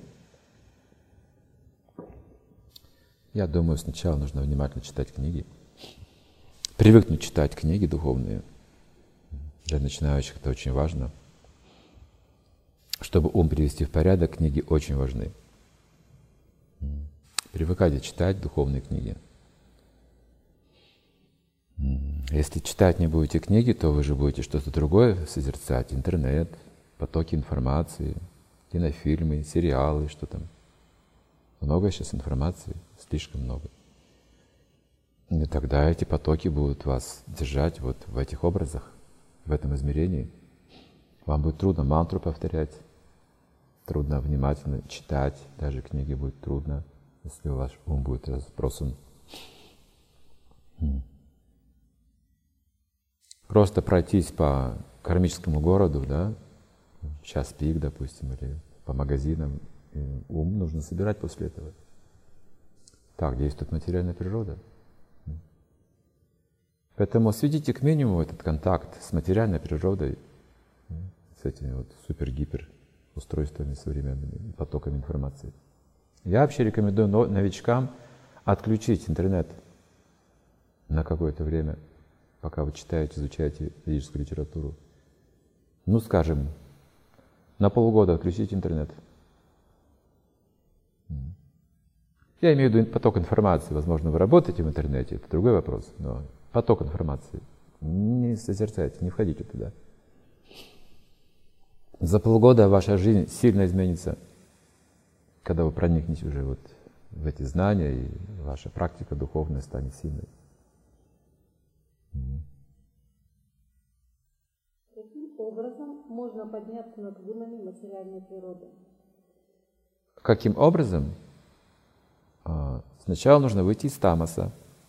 Speaker 1: Я думаю, сначала нужно внимательно читать книги. Привыкнуть читать книги духовные. Для начинающих это очень важно. Чтобы ум привести в порядок, книги очень важны. Привыкайте читать духовные книги. Если читать не будете книги, то вы же будете что-то другое созерцать. Интернет, потоки информации, кинофильмы, сериалы, что там. Много сейчас информации, слишком много. И тогда эти потоки будут вас держать вот в этих образах, в этом измерении. Вам будет трудно мантру повторять, трудно внимательно читать, даже книги будет трудно, если ваш ум будет разбросан. Просто пройтись по кармическому городу, да, час пик, допустим, или по магазинам, ум нужно собирать после этого. Так действует материальная природа. Поэтому сведите к минимуму этот контакт с материальной природой, с этими вот супер-гипер устройствами современными, потоками информации. Я вообще рекомендую новичкам отключить интернет на какое-то время, пока вы читаете, изучаете ведическую литературу. Ну, скажем, на полгода отключить интернет. Я имею в виду поток информации. Возможно, вы работаете в интернете, это другой вопрос, но поток информации. Не созерцайте, не входите туда. За полгода ваша жизнь сильно изменится, когда вы проникнете уже вот в эти знания, и ваша практика духовная станет сильной.
Speaker 2: Каким образом можно подняться над гунами материальной природы?
Speaker 1: Каким образом? Сначала нужно выйти из тамаса,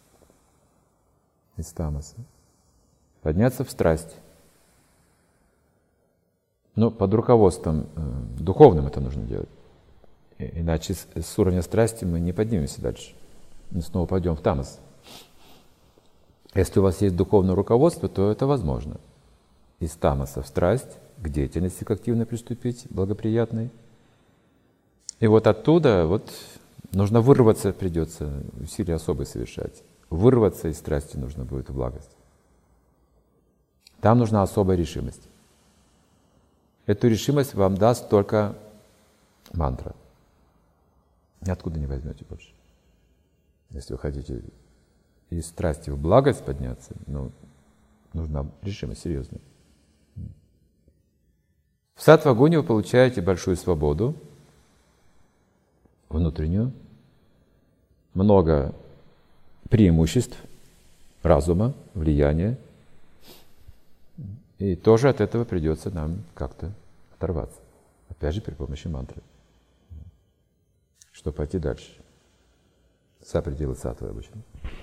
Speaker 1: из тамаса, подняться в страсть. Но под руководством э, духовным это нужно делать. И, иначе с, с уровня страсти мы не поднимемся дальше. Мы снова пойдем в тамас. Если у вас есть духовное руководство, то это возможно. Из тамаса в страсть, к деятельности к активно приступить, благоприятной. И вот оттуда вот нужно вырваться, придется усилия особые совершать. Вырваться из страсти нужно будет в благость. Там нужна особая решимость. Эту решимость вам даст только мантра. Ниоткуда не возьмете больше. Если вы хотите из страсти в благость подняться, ну, нужна решимость серьезная. В саттва-гуне вы получаете большую свободу, внутреннюю, много преимуществ, разума, влияния. И тоже от этого придется нам как-то оторваться. Опять же, при помощи мантры. Чтобы пойти дальше. За пределы саттвы обычно.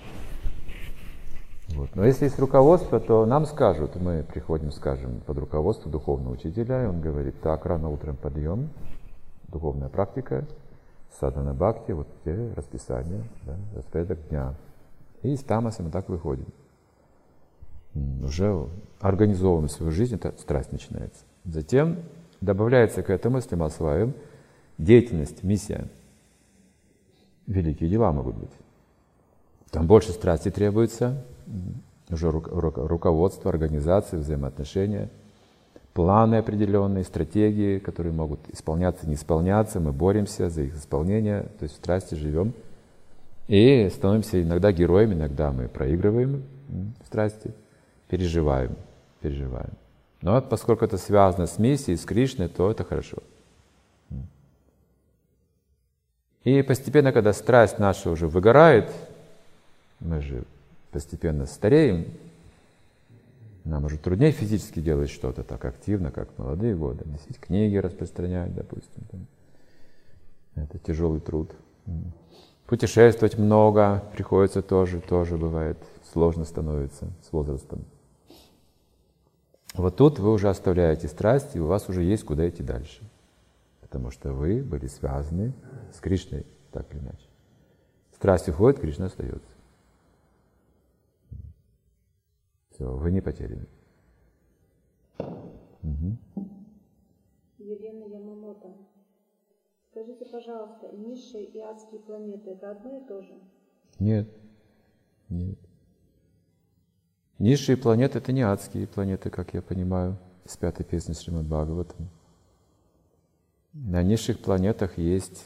Speaker 1: Вот. Но если есть руководство, то нам скажут, мы приходим, скажем, под руководство духовного учителя, и он говорит: так, рано утром подъем, духовная практика, садхана бхакти, вот те расписание, да, распорядок дня. И с тамаса мы так выходим. Уже организовываем свою жизнь, это страсть начинается. Затем добавляется к этому, если мы осваиваем, деятельность, миссия. Великие дела могут быть. Там больше страсти требуется, уже руководство, организация, взаимоотношения, планы определенные, стратегии, которые могут исполняться, не исполняться, мы боремся за их исполнение, то есть в страсти живем. И становимся иногда героями, иногда мы проигрываем в страсти. Переживаем, переживаем. Но поскольку это связано с миссией, с Кришной, то это хорошо. И постепенно, когда страсть наша уже выгорает, мы же постепенно стареем, нам уже труднее физически делать что-то так активно, как в молодые годы. Носить книги, распространять, допустим. Там. Это тяжелый труд. Путешествовать много приходится тоже, тоже бывает, сложно становится с возрастом. Вот тут вы уже оставляете страсть, и у вас уже есть куда идти дальше. Потому что вы были связаны с Кришной, так или иначе. Страсть уходит, Кришна остается. Все, вы не потеряны. Угу.
Speaker 2: Елена Ямамото. Скажите, пожалуйста, низшие и адские планеты — это одно и то же?
Speaker 1: Нет. Нет. Низшие планеты — это не адские планеты, как я понимаю, из пятой песни Шримад Бхагаватам. На низших планетах есть,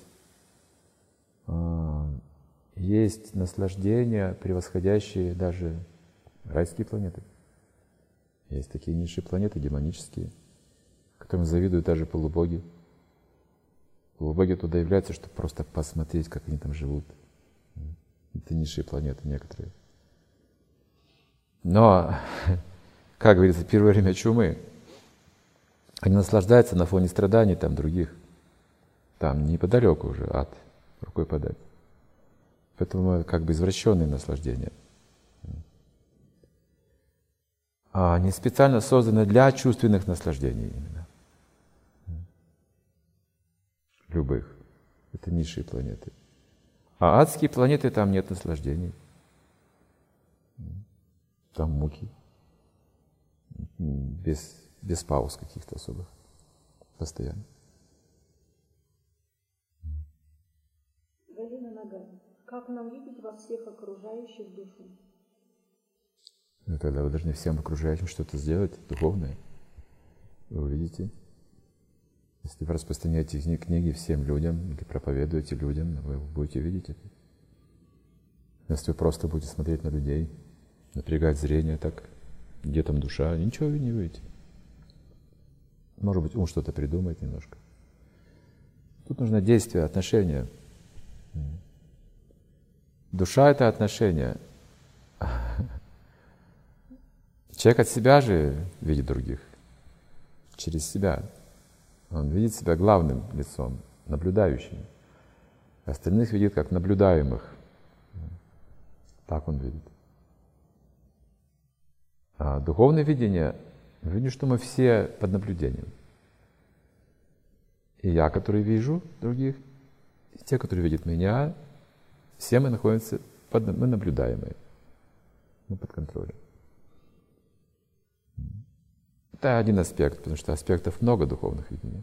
Speaker 1: а, есть наслаждения, превосходящие даже райские планеты. Есть такие низшие планеты, демонические, которым завидуют даже полубоги. Полубоги туда являются, чтобы просто посмотреть, как они там живут. Это низшие планеты некоторые. Но, как говорится, первое время чумы, они наслаждаются на фоне страданий там других. Там неподалеку уже ад, рукой подать. Поэтому как бы извращенные наслаждения. А они специально созданы для чувственных наслаждений именно. Любых. Это низшие планеты. А адские планеты, там нет наслаждений. Там муки. Без, без пауз каких-то особых. Постоянно.
Speaker 2: ногами. Как нам видеть во всех окружающих душу?
Speaker 1: Ну, тогда вы должны всем окружающим что-то сделать духовное. Вы увидите. Если вы распространяете книги всем людям или проповедуете людям, вы будете видеть это. Если вы просто будете смотреть на людей, напрягать зрение, так, где там душа, ничего вы не увидите. Может быть, ум что-то придумает немножко. Тут нужно действие, отношение. Душа — это отношение. Человек от себя же видит других. Через себя. Он видит себя главным лицом, наблюдающим. Остальных видит как наблюдаемых. Так он видит. А духовное видение, мы видим, что мы все под наблюдением. И я, который вижу других, и те, которые видят меня, все мы находимся под, мы наблюдаемые. Мы под контролем. Это один аспект, потому что аспектов много духовных видений.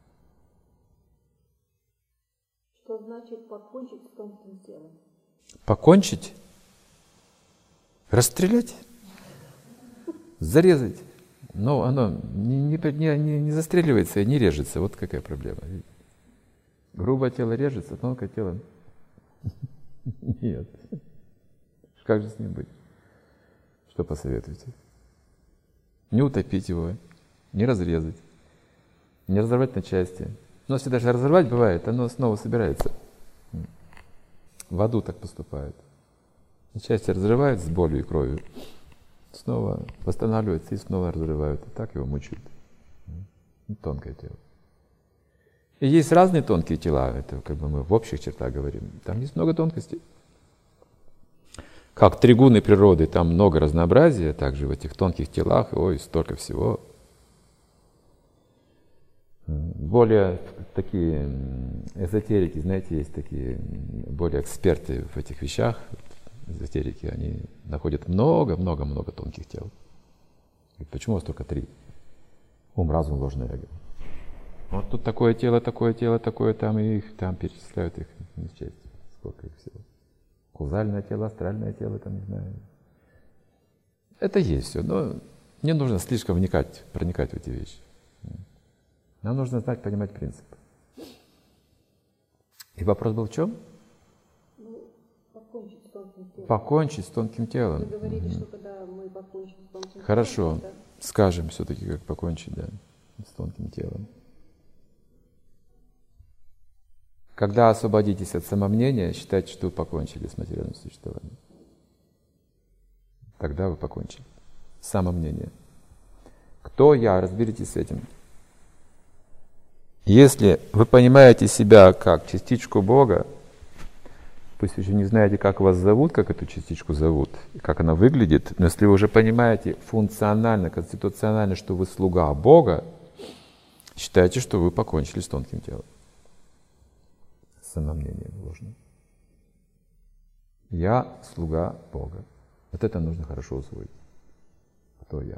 Speaker 2: Что значит покончить с тонким телом?
Speaker 1: Покончить? Расстрелять? Зарезать? Но оно не, не, не, не застреливается и не режется. Вот какая проблема. Грубое тело режется, тонкое тело нет. Как же с ним быть? Что посоветуете? Не утопить его, не разрезать, не разорвать на части. Но если даже разорвать бывает, оно снова собирается. В аду так поступают. На части разрывают с болью и кровью, снова восстанавливаются и снова разрывают. И так его мучают. Тонкое тело. И есть разные тонкие тела, это как бы мы в общих чертах говорим. Там есть много тонкостей. Как тригуны природы, там много разнообразия, также в этих тонких телах, ой, столько всего. Более такие эзотерики, знаете, есть такие более эксперты в этих вещах, эзотерики, они находят много-много-много тонких тел. Говорят, почему у вас только три? Ум, разум, ложное эго. Вот тут такое тело, такое тело, такое там, и их там перечисляют, их не счесть, сколько их всего. Каузальное тело, астральное тело, там, не знаю. Это есть все, но не нужно слишком вникать, проникать в эти вещи. Нам нужно знать, понимать принцип. И вопрос был в чем?
Speaker 2: Ну, покончить с тонким телом.
Speaker 1: Покончить с тонким телом.
Speaker 2: Вы говорили, угу. что когда мы покончим с тонким телом...
Speaker 1: Хорошо,
Speaker 2: это...
Speaker 1: скажем все-таки, как покончить, да, с тонким телом. Когда освободитесь от самомнения, считайте, что вы покончили с материальным существованием. Тогда вы покончили. Самомнение. Кто я? Разберитесь с этим. Если вы понимаете себя как частичку Бога, пусть вы еще не знаете, как вас зовут, как эту частичку зовут, как она выглядит, но если вы уже понимаете функционально, конституционально, что вы слуга Бога, считайте, что вы покончили с тонким телом. Самомнение ложное. Я слуга Бога. Вот это нужно хорошо усвоить. Кто я?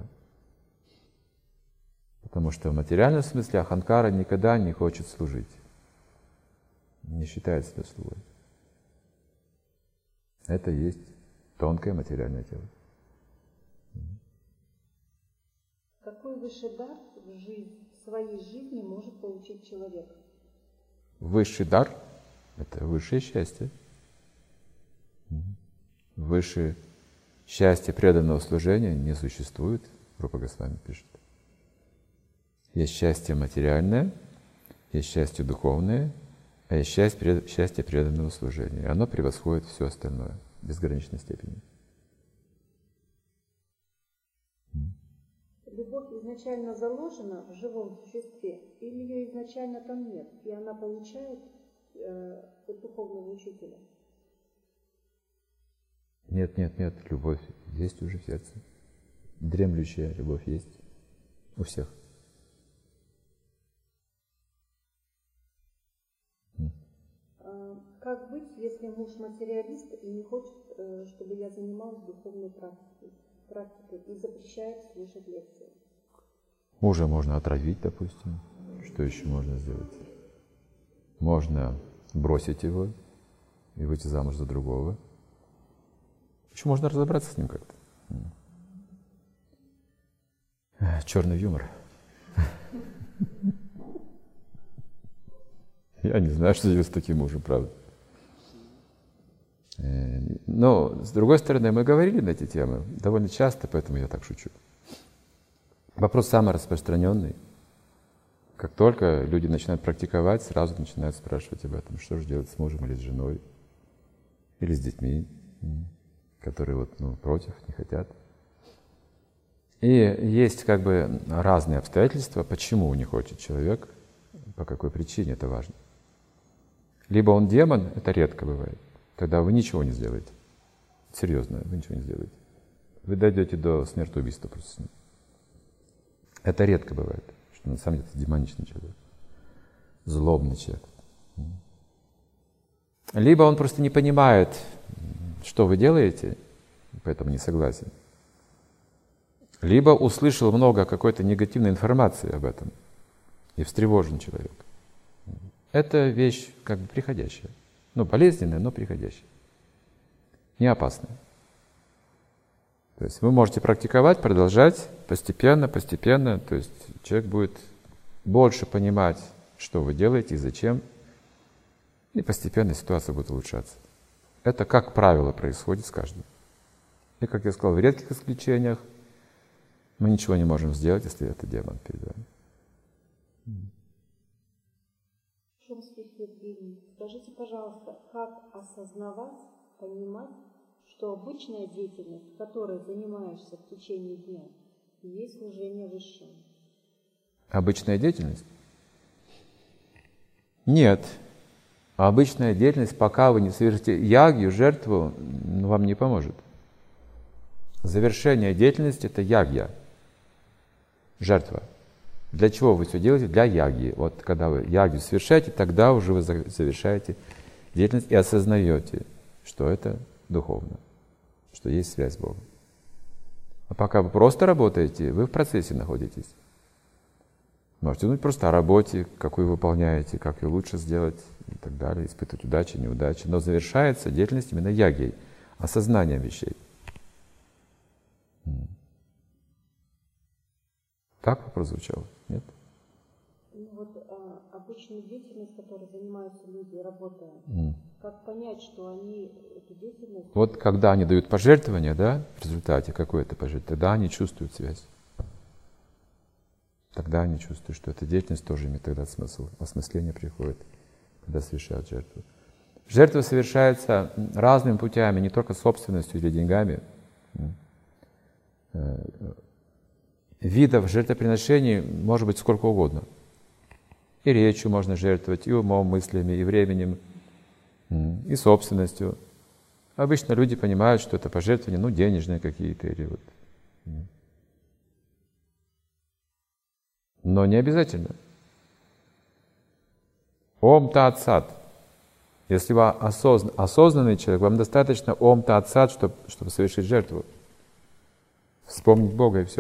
Speaker 1: Потому что в материальном смысле Аханкара никогда не хочет служить. Не считает себя слугой. Это и есть тонкое материальное тело.
Speaker 2: Какой высший дар в, жизнь, в своей жизни может получить человек?
Speaker 1: Высший дар — это высшее счастье. Выше счастья преданного служения не существует, Рупа Госвами пишет. Есть счастье материальное, есть счастье духовное, а есть счастье, счастье преданного служения. И оно превосходит все остальное в безграничной степени.
Speaker 2: Любовь изначально заложена в живом существе, или ее изначально там нет, и она получает э, от духовного учителя?
Speaker 1: Нет, нет, нет, любовь есть уже в сердце. Дремлющая любовь есть у всех.
Speaker 2: А как быть, если муж материалист и не хочет, чтобы я занималась духовной практикой, практикой и запрещает слушать лекции?
Speaker 1: Мужа можно отравить, допустим. Что еще можно сделать? Можно бросить его и выйти замуж за другого. Еще можно разобраться с ним как-то. Черный юмор. Я не знаю, что делать с таким мужем, правда. Но, с другой стороны, мы говорили на эти темы довольно часто, поэтому я так шучу. Вопрос самый распространенный. Как только люди начинают практиковать, сразу начинают спрашивать об этом. Что же делать с мужем или с женой? Или с детьми, которые вот, ну, против, не хотят. И есть как бы разные обстоятельства, почему не хочет человек, по какой причине, это важно. Либо он демон, это редко бывает, тогда вы ничего не сделаете. Серьезно, вы ничего не сделаете. Вы дойдете до смертоубийства просто с ним. Это редко бывает, что на самом деле это демоничный человек, злобный человек. Либо он просто не понимает, что вы делаете, поэтому не согласен. Либо услышал много какой-то негативной информации об этом и встревожен человек. Это вещь как бы приходящая. Ну, болезненная, но приходящая. Не опасная. То есть вы можете практиковать, продолжать постепенно, постепенно. То есть человек будет больше понимать, что вы делаете и зачем. И постепенно ситуация будет улучшаться. Это, как правило, происходит с каждым. И, как я сказал, в редких исключениях мы ничего не можем сделать, если это демон перед вами.
Speaker 2: В чем стихе Евгений? Скажите, пожалуйста, как осознавать, понимать, что обычная деятельность, которой занимаешься в течение дня, и есть служение высшему?
Speaker 1: Обычная деятельность? Нет. Обычная деятельность, пока вы не совершите ягью, жертву, вам не поможет. Завершение деятельности – это ягья, жертва. Для чего вы все делаете? Для ягьи. Вот когда вы ягью совершаете, тогда уже вы завершаете деятельность и осознаете, что это духовно, что есть связь с Богом. А пока вы просто работаете, вы в процессе находитесь. Можете думать просто о работе, какую выполняете, как ее лучше сделать и так далее, испытывать удачи, неудачи. Но завершается деятельность именно ягьей, осознанием вещей. Так вопрос звучал? Нет?
Speaker 2: Ну вот а, обычную деятельность, которой занимаются люди, работая,
Speaker 1: Mm.
Speaker 2: как понять, что они эту деятельность...
Speaker 1: Вот когда они дают пожертвования, да, в результате какое-то пожертвование, тогда они чувствуют связь. Тогда они чувствуют, что эта деятельность тоже имеет тогда смысл. Осмысление приходит, когда совершают жертву. Жертва совершается разными путями, не только собственностью или деньгами. Видов жертвоприношений может быть сколько угодно. И речью можно жертвовать, и умом, мыслями, и временем, и собственностью. Обычно люди понимают, что это пожертвования, ну, денежные какие-то, или вот. Но не обязательно. Ом Тат Сат. Если вы осозн... осознанный человек, вам достаточно Ом Тат Сат, чтобы, чтобы совершить жертву. Вспомнить Бога и все.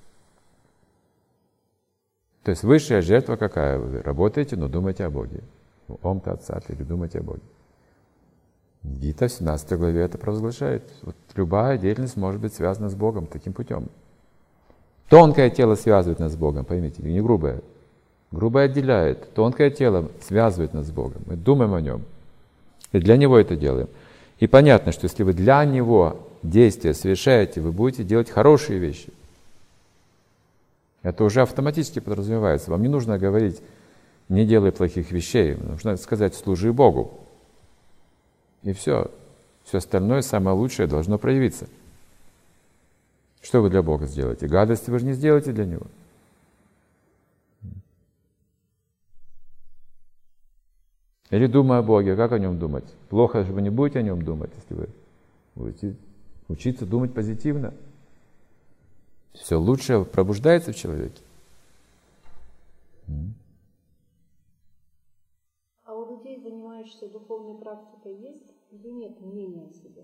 Speaker 1: То есть высшая жертва какая? Вы работаете, но думаете о Боге. Ом Тат Сат, или думаете о Боге. Гита в семнадцатой главе это провозглашает. Вот любая деятельность может быть связана с Богом таким путем. Тонкое тело связывает нас с Богом, поймите, не грубое. Грубое отделяет. Тонкое тело связывает нас с Богом. Мы думаем о Нем. И для Него это делаем. И понятно, что если вы для Него действия совершаете, вы будете делать хорошие вещи. Это уже автоматически подразумевается. Вам не нужно говорить, не делай плохих вещей. Нужно сказать, служи Богу. И все. Все остальное, самое лучшее, должно проявиться. Что вы для Бога сделаете? Гадости вы же не сделаете для Него. Или думая о Боге, как о Нем думать? Плохо же вы не будете о Нем думать, если вы будете учиться думать позитивно. Все лучшее пробуждается в человеке.
Speaker 2: А у людей, занимающихся духовной практикой, есть или нет мнения о себе?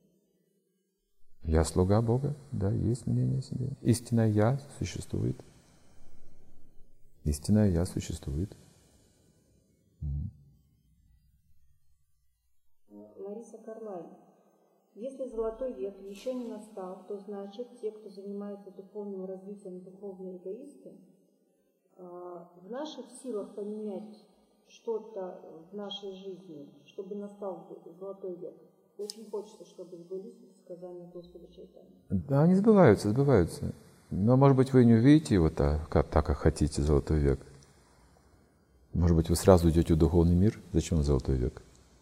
Speaker 1: Я слуга Бога, да, есть мнение о себе. Истинное Я существует. Истинное Я существует.
Speaker 2: На Лариса Карлайн. Если золотой век еще не настал, то значит, те, кто занимается духовным развитием, духовные эгоисты, в наших силах поменять что-то в нашей жизни, чтобы настал золотой век. Очень хочется, чтобы сбылись сказания Господа Чайтаньи.
Speaker 1: Да, они сбываются, сбываются. Но, может быть, вы не увидите его так, как, так, как хотите, золотой век. Может быть, вы сразу идете в духовный мир. Зачем золотой век?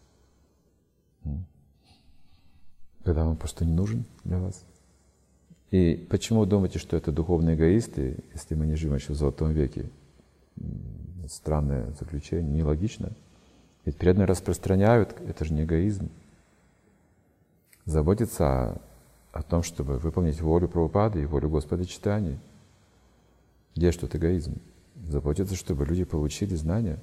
Speaker 1: Когда он просто не нужен для вас. И почему вы думаете, что это духовные эгоисты, если мы не живем еще в золотом веке? Странное заключение, нелогично. Ведь преданные распространяют, это же не эгоизм. Заботиться о, о том, чтобы выполнить волю Прабхупады и волю Господа Чайтаньи. Где ж тут эгоизм? Заботиться, чтобы люди получили знания.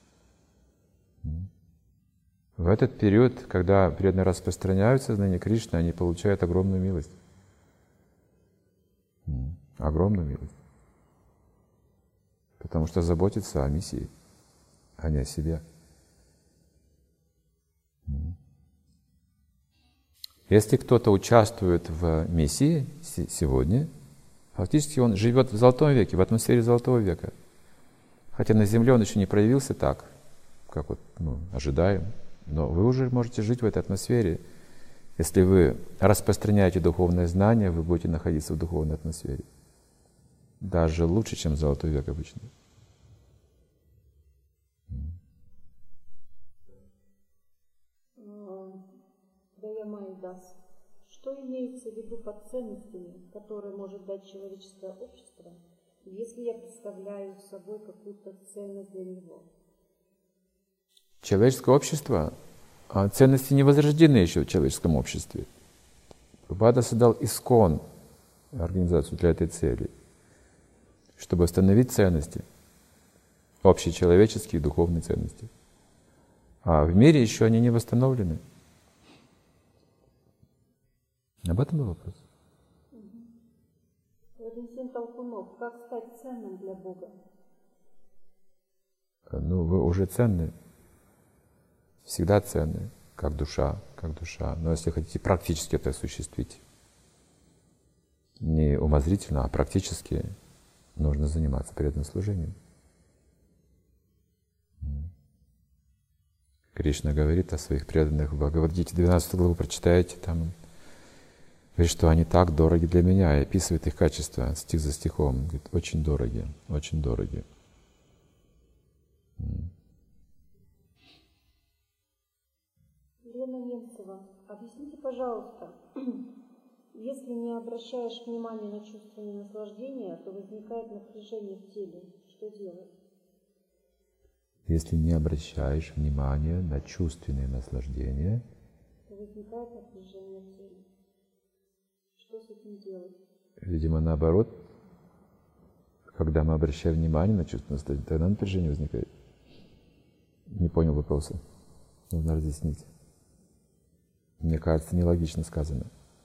Speaker 1: В этот период, когда преданные распространяют сознание Кришны, они получают огромную милость. Огромную милость. Потому что заботиться о миссии, а не о себе. Если кто-то участвует в миссии сегодня, фактически он живет в золотом веке, в атмосфере золотого века. Хотя на земле он еще не проявился так, как вот, ну, ожидаем. Но вы уже можете жить в этой атмосфере. Если вы распространяете духовное знание, вы будете находиться в духовной атмосфере. Даже лучше, чем золотой век обычно.
Speaker 2: Майдас. Что имеется в виду под ценностями, которые может дать человеческое общество, если я представляю собой какую-то ценность для него?
Speaker 1: Человеческое общество, а ценности не возрождены еще в человеческом обществе. Прабхупада создал ИСККОН, организацию для этой цели, чтобы восстановить ценности, общечеловеческие и духовные ценности. А в мире еще они не восстановлены. Об этом был вопрос.
Speaker 2: Валентин Толкунов, как стать ценным для Бога?
Speaker 1: Ну, вы уже ценны. Всегда ценны, как душа, как душа. Но если хотите практически это осуществить, не умозрительно, а практически, нужно заниматься преданным служением. Кришна говорит о своих преданных в Бхагавад-гите, двенадцатую главу прочитаете, там говорит, что они так дороги для меня, и описывает их качество стих за стихом. Говорит, очень дороги, очень дороги.
Speaker 2: Лена Немцева, объясните, пожалуйста, если не обращаешь внимания на чувственные наслаждения, то возникает напряжение в теле. Что делать?
Speaker 1: Если не обращаешь внимания на чувственные наслаждения,
Speaker 2: то возникает напряжение в теле. Что с этим делать?
Speaker 1: Видимо, наоборот, когда мы обращаем внимание на чувственные наслаждения, тогда напряжение возникает. Не понял вопроса. Нужно разъяснить. Мне кажется, нелогично сказано.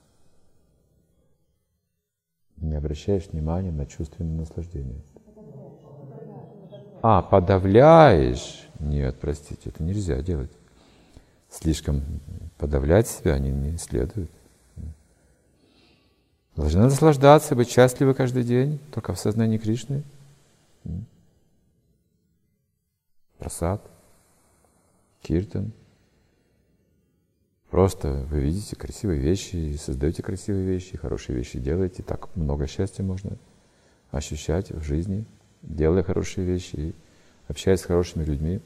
Speaker 1: Не обращаешь внимания на чувственные наслаждения. А, подавляешь? Нет, простите, это нельзя делать. Слишком подавлять себя не, не следует. Должны наслаждаться, быть счастливы каждый день, только в сознании Кришны. Прасад, киртан. Просто вы видите красивые вещи, и создаете красивые вещи, хорошие вещи делаете. Так много счастья можно ощущать в жизни, делая хорошие вещи и общаясь с хорошими людьми.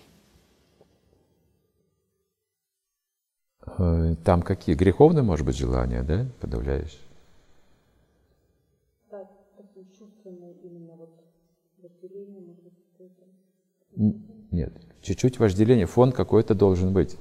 Speaker 1: Там какие? Греховные, может быть, желания, да? Подавляешь?
Speaker 2: Да, такие чувственные именно вот вожделение, может быть, какое-то.
Speaker 1: Нет, чуть-чуть вожделение, фон какой-то должен быть.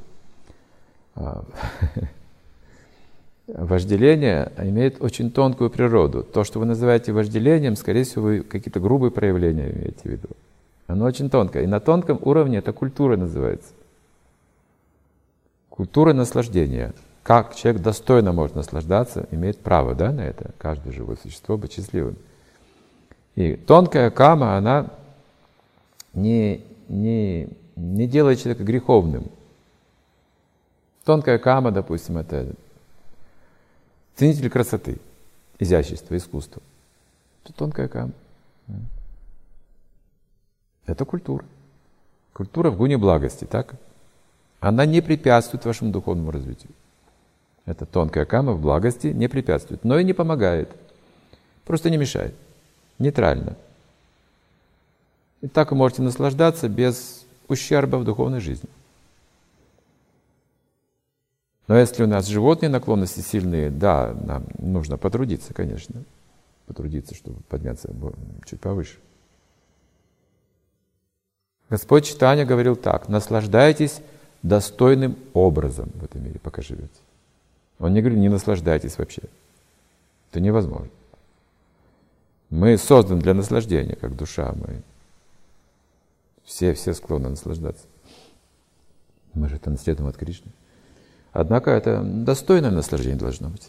Speaker 1: Вожделение имеет очень тонкую природу. То, что вы называете вожделением, скорее всего, вы какие-то грубые проявления имеете в виду. Оно очень тонкое. И на тонком уровне это культура называется. Культура наслаждения. Как человек достойно может наслаждаться, имеет право, да, на это. Каждое живое существо быть счастливым. И тонкая кама, она не, не, не делает человека греховным. Тонкая кама, допустим, это ценитель красоты, изящества, искусства. Это тонкая кама. Это культура. Культура в гуне благости, так? Она не препятствует вашему духовному развитию. Это тонкая кама в благости не препятствует, но и не помогает. Просто не мешает. Нейтрально. И так вы можете наслаждаться без ущерба в духовной жизни. Но если у нас животные наклонности сильные, да, нам нужно потрудиться, конечно. Потрудиться, чтобы подняться чуть повыше. Господь Чайтанья говорил так: наслаждайтесь достойным образом в этом мире, пока живете. Он не говорит, не наслаждайтесь вообще. Это невозможно. Мы созданы для наслаждения, как душа. Мы все, все склонны наслаждаться. Мы же это наследуем от Кришны. Однако это достойное наслаждение должно быть.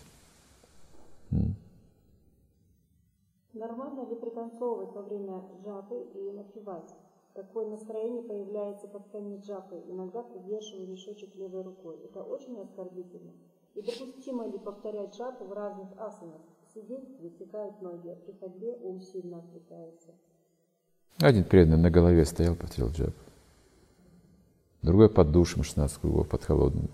Speaker 2: Нормально ли пританцовывать во время джапы и напевать? Такое настроение появляется под конец джапы. Иногда подвешиваю мешочек левой рукой. Это очень оскорбительно. И допустимо ли повторять джапу в разных асанах? Сидеть вытекают ноги, а при ходьбе ум сильно отвлекается.
Speaker 1: Один преданный на голове стоял, повторял джапу. Другой под душем шестнадцать кругов, под холодным.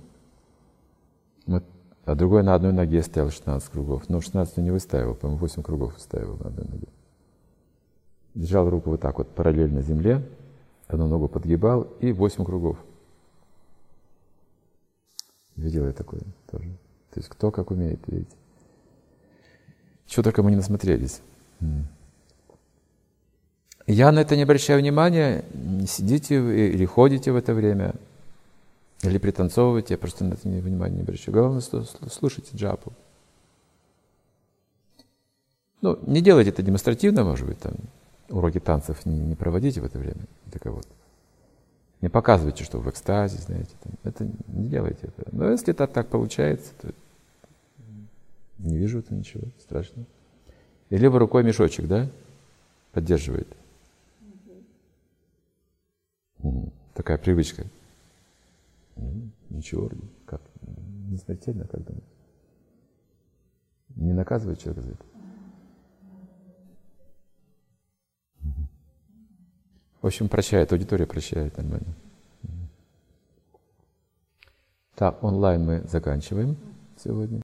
Speaker 1: А другой на одной ноге стоял шестнадцать кругов. Но шестнадцать не выставил, по-моему, восемь кругов выставил на одной ноге. Держал руку вот так вот параллельно земле, одну ногу подгибал и восемь кругов. Видел я такое тоже. То есть кто как умеет, видите. Чего только мы не насмотрелись. Я на это не обращаю внимания. Сидите или ходите в это время, или пританцовываете, я просто на это внимания не обращаю. Главное, что слушайте джапу. Ну, не делайте это демонстративно, может быть, там, уроки танцев не, не проводите в это время. Так вот. Не показывайте, что в экстазе, знаете. Там. Это не делайте это. Но если это так получается, то не вижу это ничего страшного. И либо рукой мешочек, да, поддерживает. Угу. Такая привычка. Ничего, как? Не смертельно, как думаете? Не наказывает человека за это? В общем, прощает, аудитория прощает нормально. Так, онлайн мы заканчиваем сегодня.